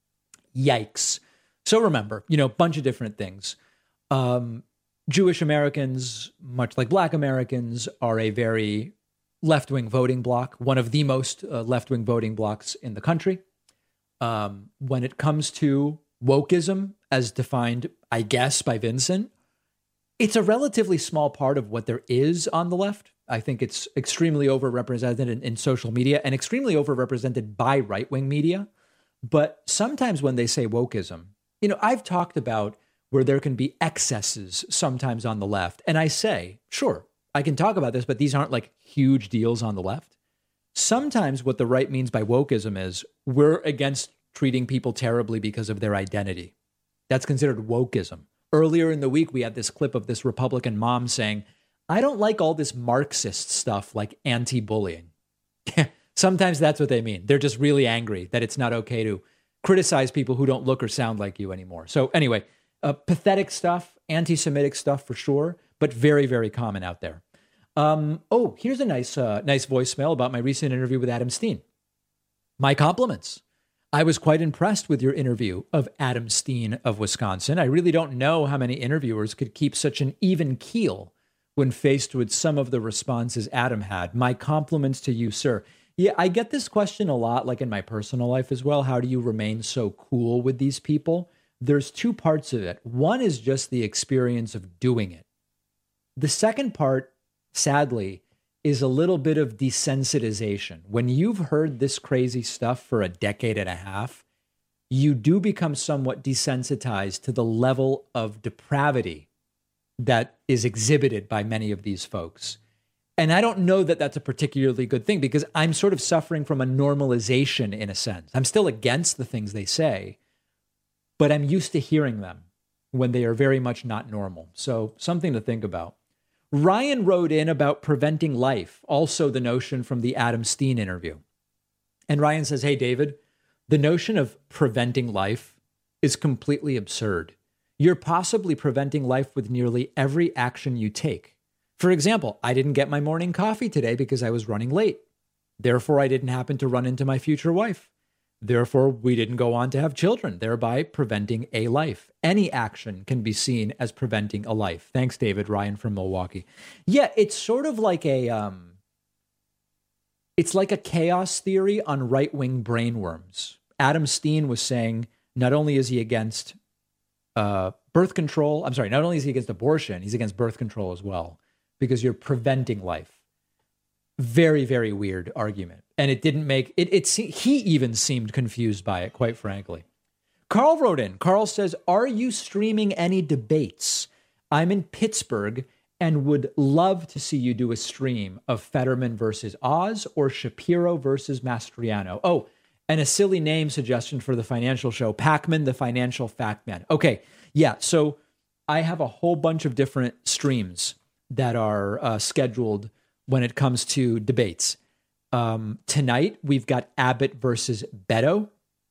Yikes. So remember, you know, a bunch of different things. Um, Jewish Americans, much like Black Americans, are a very left-wing voting bloc, one of the most uh, left-wing voting blocs in the country. Um, when it comes to wokeism, as defined, I guess, by Vincent, it's a relatively small part of what there is on the left. I think it's extremely overrepresented in, in social media and extremely overrepresented by right-wing media. But sometimes when they say wokeism, you know, I've talked about where there can be excesses sometimes on the left. And I say, sure, I can talk about this, but these aren't like huge deals on the left. Sometimes what the right means by wokeism is we're against treating people terribly because of their identity. That's considered wokeism. Earlier in the week, we had this clip of this Republican mom saying, I don't like all this Marxist stuff like anti-bullying. Sometimes that's what they mean. They're just really angry that it's not okay to criticize people who don't look or sound like you anymore. So anyway, uh, pathetic stuff, anti-Semitic stuff for sure, but very, very common out there. Um, oh, here's a nice, uh, nice voicemail about my recent interview with Adam Steen. My compliments. I was quite impressed with your interview of Adam Steen of Wisconsin. I really don't know how many interviewers could keep such an even keel when faced with some of the responses Adam had. My compliments to you, sir. Yeah, I get this question a lot, like in my personal life as well. How do you remain so cool with these people? There's two parts of it. One is just the experience of doing it. The second part, sadly, is a little bit of desensitization. When you've heard this crazy stuff for a decade and a half, you do become somewhat desensitized to the level of depravity that is exhibited by many of these folks. And I don't know that that's a particularly good thing because I'm sort of suffering from a normalization in a sense. I'm still against the things they say, but I'm used to hearing them when they are very much not normal. So something to think about. Ryan wrote in about preventing life, also the notion from the Adam Steen interview. And Ryan says, hey, David, the notion of preventing life is completely absurd. You're possibly preventing life with nearly every action you take. For example, I didn't get my morning coffee today because I was running late. Therefore, I didn't happen to run into my future wife. Therefore, we didn't go on to have children, thereby preventing a life. Any action can be seen as preventing a life. Thanks, David. Ryan from Milwaukee. Yeah, it's sort of like a, um, it's like a chaos theory on right-wing brainworms. Adam Steen was saying not only is he against uh, birth control, I'm sorry, not only is he against abortion, he's against birth control as well, because you're preventing life. Very, very weird argument. And it didn't make it, it he even seemed confused by it, quite frankly. Carl wrote in. Carl says, are you streaming any debates? I'm in Pittsburgh and would love to see you do a stream of Fetterman versus Oz or Shapiro versus Mastriano. Oh, and a silly name suggestion for the financial show, Pac-Man, the Financial Fact Man. Okay, yeah, so I have a whole bunch of different streams that are uh, scheduled when it comes to debates. Um, tonight, we've got Abbott versus Beto.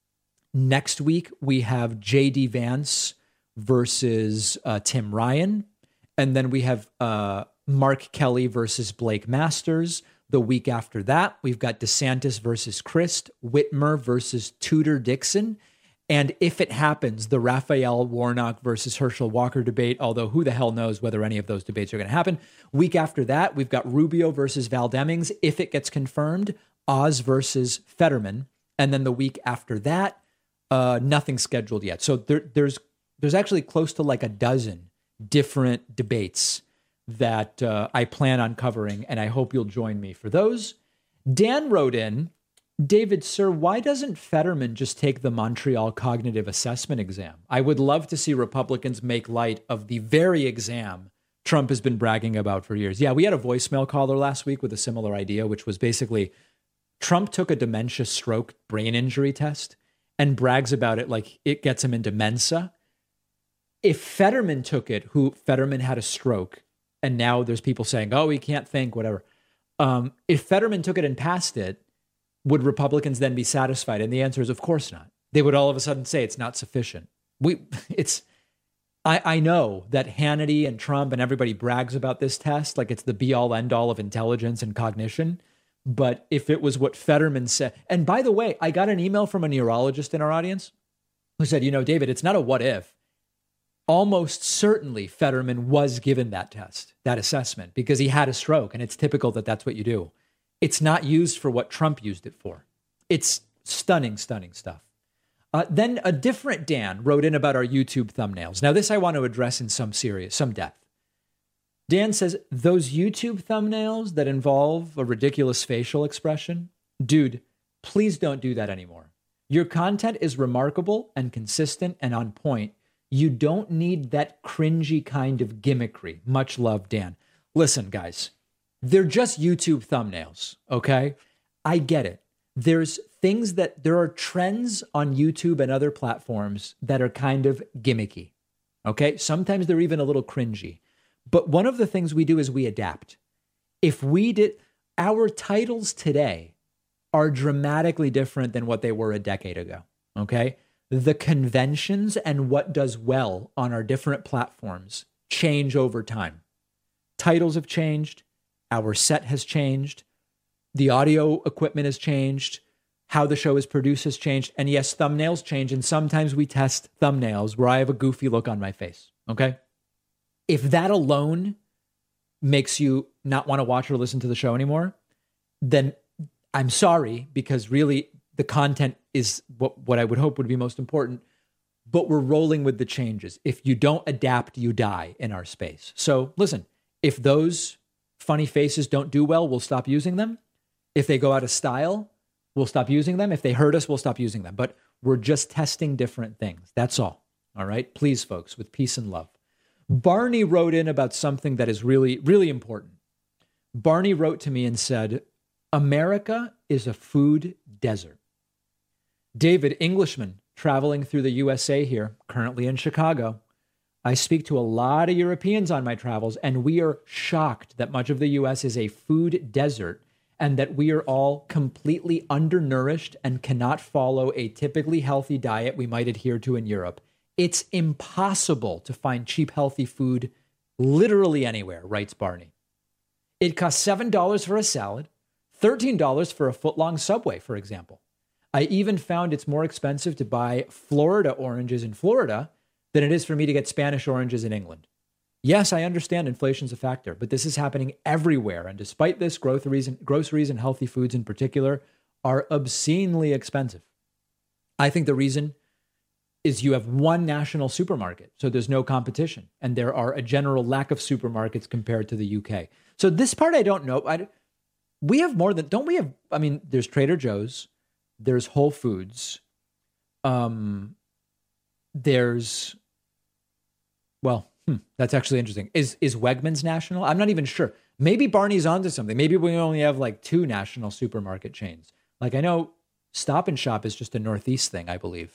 Next week, we have J D Vance versus uh, Tim Ryan. And then we have uh, Mark Kelly versus Blake Masters. The week after that, we've got DeSantis versus Christ, Whitmer versus Tudor Dixon. And if it happens, the Raphael Warnock versus Herschel Walker debate, although who the hell knows whether any of those debates are going to happen. Week after that, we've got Rubio versus Val Demings. If it gets confirmed, Oz versus Fetterman. And then the week after that, uh, nothing scheduled yet. So there, there's there's actually close to like a dozen different debates that uh, I plan on covering, and I hope you'll join me for those. Dan wrote in, David, sir, why doesn't Fetterman just take the Montreal Cognitive Assessment exam? I would love to see Republicans make light of the very exam Trump has been bragging about for years. Yeah, we had a voicemail caller last week with a similar idea, which was basically Trump took a dementia stroke brain injury test and brags about it like it gets him into Mensa. If Fetterman took it, who Fetterman had a stroke, and now there's people saying, oh, he can't think, whatever. Um, if Fetterman took it and passed it, would Republicans then be satisfied? And the answer is, of course not. They would all of a sudden say it's not sufficient. We, it's, I, I know that Hannity and Trump and everybody brags about this test like it's the be-all, end-all of intelligence and cognition. But if it was what Fetterman said, and by the way, I got an email from a neurologist in our audience who said, you know, David, it's not a what if. Almost certainly Fetterman was given that test, that assessment, because he had a stroke, and it's typical that that's what you do. It's not used for what Trump used it for. It's stunning, stunning stuff. Uh, then a different Dan wrote in about our YouTube thumbnails. Now, this I want to address in some serious, some depth. Dan says, those YouTube thumbnails that involve a ridiculous facial expression, dude, please don't do that anymore. Your content is remarkable and consistent and on point. You don't need that cringy kind of gimmickry. Much love, Dan. Listen, guys, they're just YouTube thumbnails, okay? I get it. There's things that, there are trends on YouTube and other platforms that are kind of gimmicky, okay? Sometimes they're even a little cringy. But one of the things we do is we adapt. If we did, our titles today are dramatically different than what they were a decade ago, okay? The conventions and what does well on our different platforms change over time. Titles have changed. Our set has changed. The audio equipment has changed. How the show is produced has changed. And yes, thumbnails change. And sometimes we test thumbnails where I have a goofy look on my face, okay? If that alone makes you not want to watch or listen to the show anymore, then I'm sorry, because really the content is what, what I would hope would be most important, but we're rolling with the changes. If you don't adapt, you die in our space. So listen, if those funny faces don't do well, we'll stop using them. If they go out of style, we'll stop using them. If they hurt us, we'll stop using them. But we're just testing different things. That's all. All right? Please, folks, with peace and love. Barney wrote in about something that is really, really important. Barney wrote to me and said, America is a food desert. David, Englishman, traveling through the U S A here, currently in Chicago. I speak to a lot of Europeans on my travels, and we are shocked that much of the U S is a food desert and that we are all completely undernourished and cannot follow a typically healthy diet we might adhere to in Europe. It's impossible to find cheap, healthy food literally anywhere, writes Barney. It costs seven dollars for a salad, thirteen dollars for a foot-long Subway, for example. I even found it's more expensive to buy Florida oranges in Florida than it is for me to get Spanish oranges in England. Yes, I understand inflation's a factor, but this is happening everywhere. And despite this, groceries and, groceries and healthy foods in particular are obscenely expensive. I think the reason is you have one national supermarket, so there's no competition. And there are a general lack of supermarkets compared to the U K. So this part I don't know. I, we have more than, don't we have, I mean, there's Trader Joe's, there's Whole Foods, um, there's, well, hmm, that's actually interesting. Is is Wegmans national? I'm not even sure. Maybe Barney's onto something. Maybe we only have like two national supermarket chains. Like I know Stop and Shop is just a Northeast thing, I believe.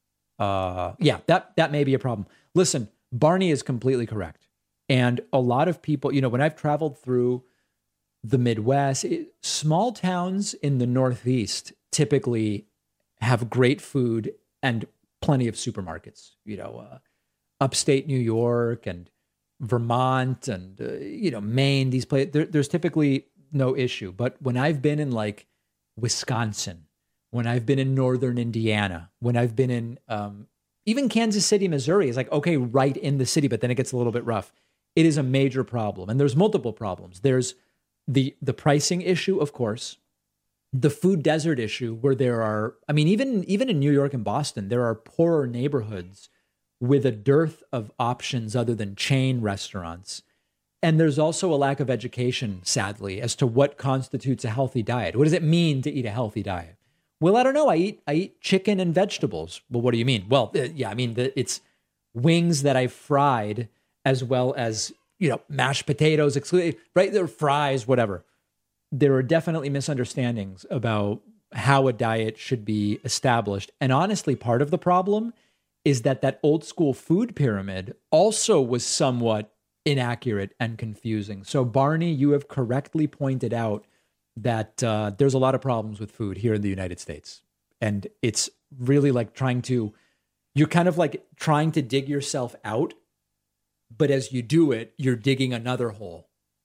Uh, yeah, that that may be a problem. Listen, Barney is completely correct. And a lot of people, you know, when I've traveled through the Midwest, it, small towns in the Northeast typically have great food and plenty of supermarkets, you know, uh, upstate New York and Vermont and, uh, you know, Maine, these places, there, there's typically no issue. But when I've been in like Wisconsin, when I've been in northern Indiana, when I've been in um, even Kansas City, Missouri, it's like, okay, right in the city, but then it gets a little bit rough. It is a major problem. And there's multiple problems. There's the the pricing issue, of course, the food desert issue where there are, I mean, even, even in New York and Boston, there are poorer neighborhoods with a dearth of options other than chain restaurants. And there's also a lack of education, sadly, as to what constitutes a healthy diet. What does it mean to eat a healthy diet? Well, I don't know. I eat I eat chicken and vegetables. Well, what do you mean? Well, uh, yeah, I mean, the, it's wings that I've fried as well as, you know, mashed potatoes, right? They're fries, whatever. There are definitely misunderstandings about how a diet should be established. And honestly, part of the problem is that that old school food pyramid also was somewhat inaccurate and confusing. So Barney, you have correctly pointed out that uh, there's a lot of problems with food here in the United States. And it's really like trying to, you're kind of like trying to dig yourself out, but as you do it, you're digging another hole.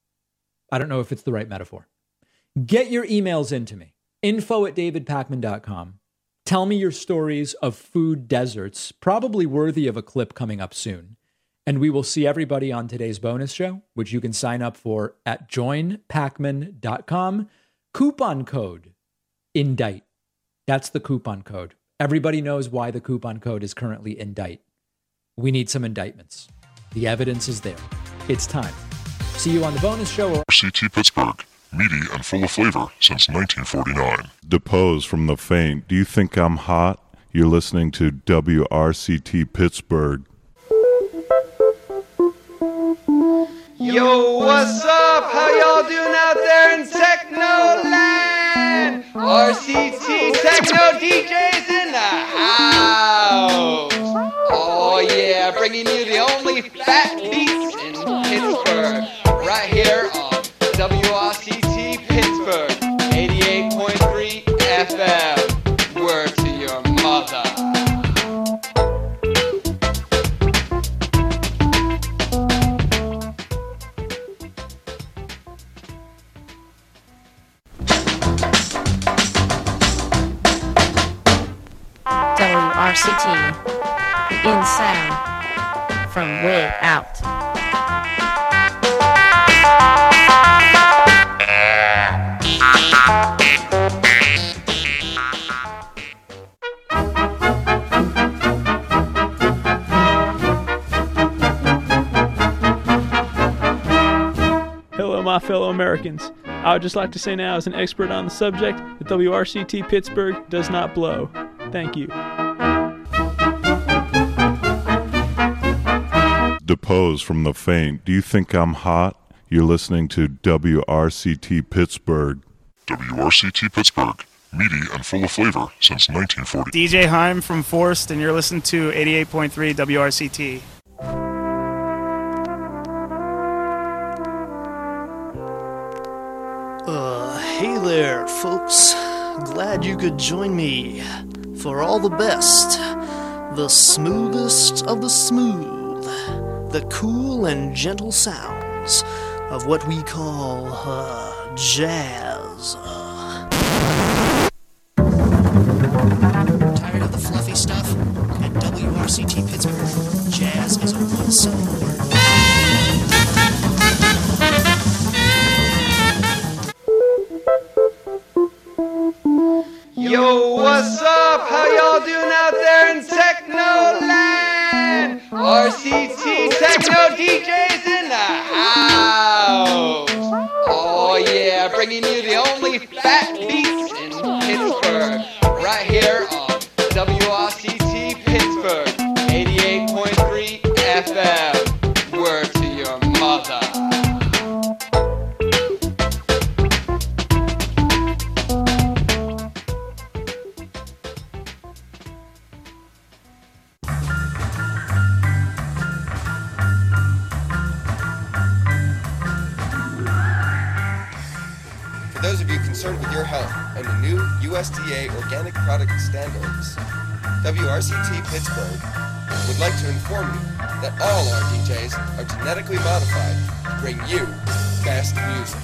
I don't know if it's the right metaphor. Get your emails into me. Info at david pakman dot com. Tell me your stories of food deserts, probably worthy of a clip coming up soon. And we will see everybody on today's bonus show, which you can sign up for at join pakman dot com. Coupon code INDICT. That's the coupon code. Everybody knows why the coupon code is currently INDICT. We need some indictments. The evidence is there. It's time See you on the bonus show. Or- R C T Pittsburgh, meaty and full of flavor since nineteen forty-nine. Depose from the faint. Do you think I'm hot? You're listening to W R C T Pittsburgh. Yo, what's up? How y'all doing out there in Technoland? R C T Techno D Js in the house. Oh yeah, bringing you the only fat beats in Pittsburgh. Right here on W R C T Pittsburgh, eighty-eight point three F M. Word to your mother. W R C T, in sound, from way out. Hello, my fellow Americans. I would just like to say now, as an expert on the subject, that W R C T Pittsburgh does not blow. Thank you. Depose from the faint. Do you think I'm hot? You're listening to W R C T Pittsburgh. W R C T Pittsburgh, meaty and full of flavor since nineteen forty. D J Heim from Forst, and you're listening to eighty-eight point three W R C T. Uh, hey there, folks. Glad you could join me for all the best, the smoothest of the smooth, the cool and gentle sounds of what we call, uh, jazz. Tired of the fluffy stuff? At W R C T Pittsburgh, jazz is a one-syllable word. Yo, what's up? How y'all doing out there in Technoland? R C T Techno D Js in the house. Oh yeah, bringing you the only fat beats in Pittsburgh. Right here on W R C T Pittsburgh, eighty-eight point three F M. Word to your mother. For those of you concerned with your health and the new U S D A organic product standards, W R C T Pittsburgh would like to inform you that all our D Js are genetically modified to bring you best music.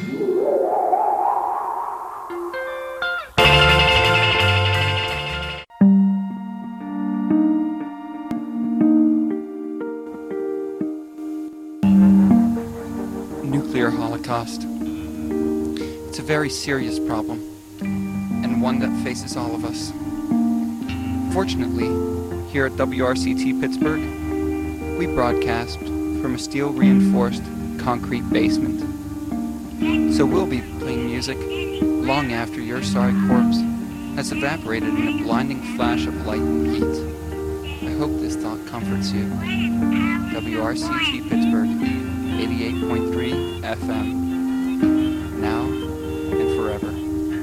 Nuclear holocaust. It's a very serious problem, and one that faces all of us. Fortunately, here at W R C T Pittsburgh, we broadcast from a steel-reinforced concrete basement. So we'll be playing music long after your sorry corpse has evaporated in a blinding flash of light and heat. I hope this thought comforts you. W R C T Pittsburgh, eighty-eight point three F M. Now and forever.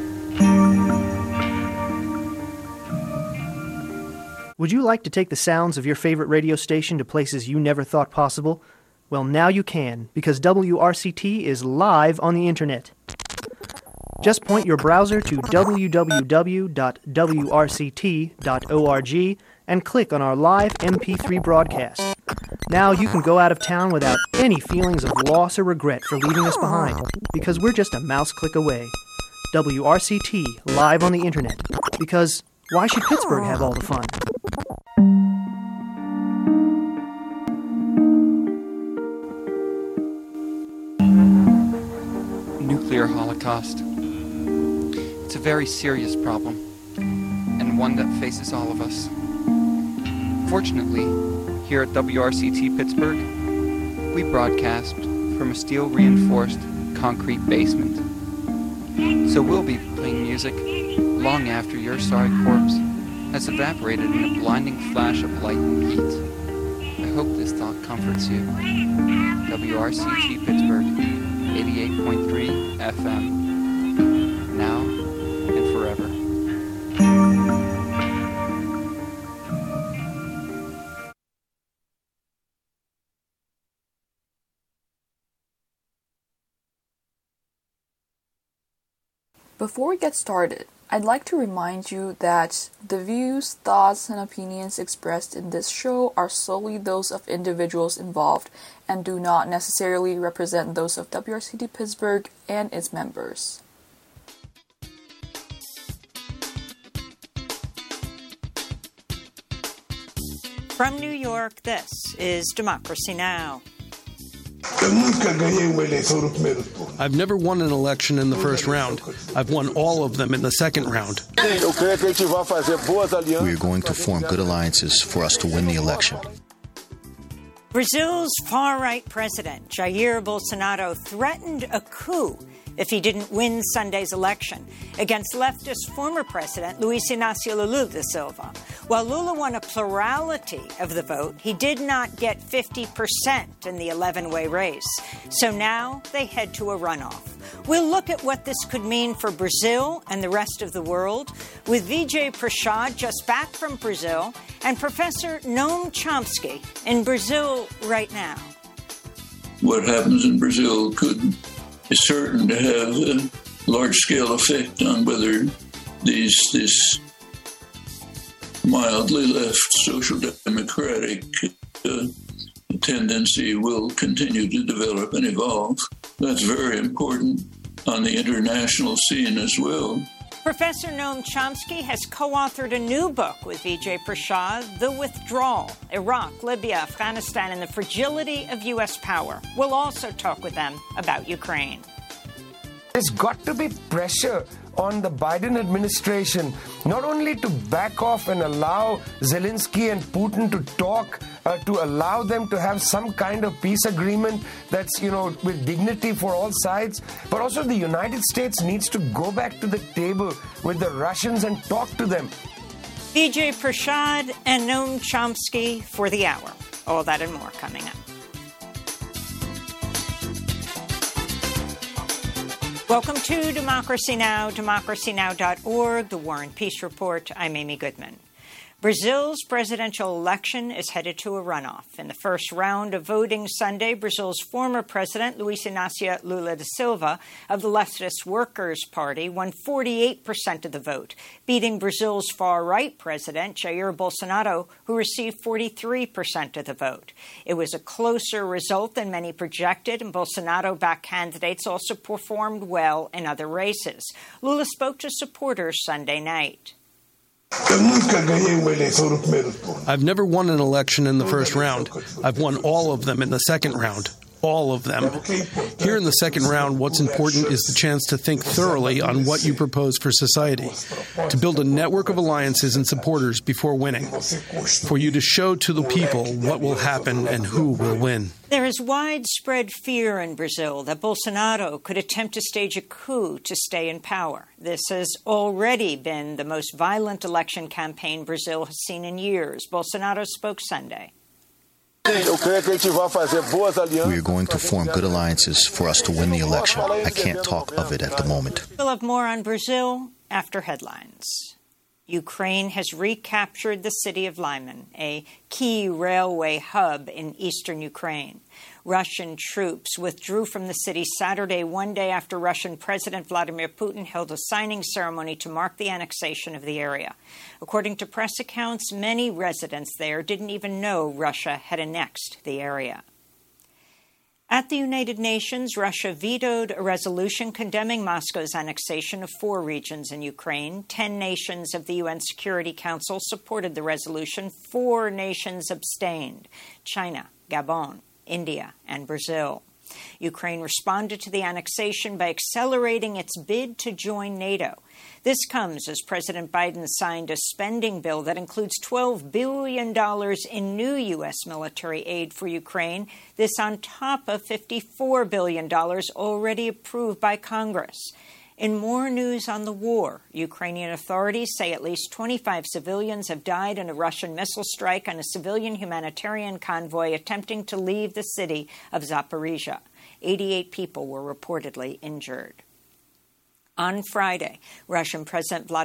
Would you like to take the sounds of your favorite radio station to places you never thought possible? Well, now you can, because W R C T is live on the internet. Just point your browser to w w w dot w r c t dot org and click on our live M P three broadcast. Now you can go out of town without any feelings of loss or regret for leaving us behind, because we're just a mouse click away. W R C T, live on the internet. Because why should Pittsburgh have all the fun? Nuclear holocaust. It's a very serious problem, and one that faces all of us. Fortunately, here at W R C T Pittsburgh, we broadcast from a steel-reinforced concrete basement. So we'll be playing music long after your sorry corpse has evaporated in a blinding flash of light and heat. I hope this thought comforts you. W R C T Pittsburgh, eighty-eight point three F M. Now and forever. Before we get started, I'd like to remind you that the views, thoughts, and opinions expressed in this show are solely those of individuals involved and do not necessarily represent those of W R C T Pittsburgh and its members. From New York, this is Democracy Now! I've never won an election in the first round. I've won all of them in the second round. We are going to form good alliances for us to win the election. Brazil's far-right president, Jair Bolsonaro, threatened a coup if he didn't win Sunday's election against leftist former president Luiz Inácio Lula da Silva. While Lula won a plurality of the vote, he did not get fifty percent in the eleven-way race. So now they head to a runoff. We'll look at what this could mean for Brazil and the rest of the world with Vijay Prashad, just back from Brazil, and Professor Noam Chomsky in Brazil right now. What happens in Brazil could is certain to have a large-scale effect on whether these this mildly left social democratic uh, tendency will continue to develop and evolve. That's very important on the international scene as well. Professor Noam Chomsky has co-authored a new book with Vijay Prashad, The Withdrawal, Iraq, Libya, Afghanistan, and the Fragility of U S Power. We'll also talk with them about Ukraine. There's got to be pressure on the Biden administration, not only to back off and allow Zelensky and Putin to talk, uh, to allow them to have some kind of peace agreement that's, you know, with dignity for all sides, but also the United States needs to go back to the table with the Russians and talk to them. Vijay Prashad and Noam Chomsky for the hour. All that and more coming up. Welcome to Democracy Now!, democracy now dot org, the War and Peace Report. I'm Amy Goodman. Brazil's presidential election is headed to a runoff. In the first round of voting Sunday, Brazil's former president, Luiz Inácio Lula da Silva, of the leftist Workers' Party, won forty-eight percent of the vote, beating Brazil's far-right president, Jair Bolsonaro, who received forty-three percent of the vote. It was a closer result than many projected, and Bolsonaro-backed candidates also performed well in other races. Lula spoke to supporters Sunday night. I've never won an election in the first round. I've won all of them in the second round. All of them. Here in the second round, what's important is the chance to think thoroughly on what you propose for society, to build a network of alliances and supporters before winning, for you to show to the people what will happen and who will win. There is widespread fear in Brazil that Bolsonaro could attempt to stage a coup to stay in power. This has already been the most violent election campaign Brazil has seen in years. Bolsonaro spoke Sunday. We are going to form good alliances for us to win the election. I can't talk of it at the moment. We'll have more on Brazil after headlines. Ukraine has recaptured the city of Lyman, a key railway hub in eastern Ukraine. Russian troops withdrew from the city Saturday, one day after Russian President Vladimir Putin held a signing ceremony to mark the annexation of the area. According to press accounts, many residents there didn't even know Russia had annexed the area. At the United Nations, Russia vetoed a resolution condemning Moscow's annexation of four regions in Ukraine. Ten nations of the U N Security Council supported the resolution. Four nations abstained: China, Gabon, India, and Brazil. Ukraine responded to the annexation by accelerating its bid to join NATO. This comes as President Biden signed a spending bill that includes twelve billion dollars in new U S military aid for Ukraine, this on top of fifty-four billion dollars already approved by Congress. In more news on the war, Ukrainian authorities say at least twenty-five civilians have died in a Russian missile strike on a civilian humanitarian convoy attempting to leave the city of Zaporizhia. eighty-eight people were reportedly injured. On Friday, Russian President Vladimir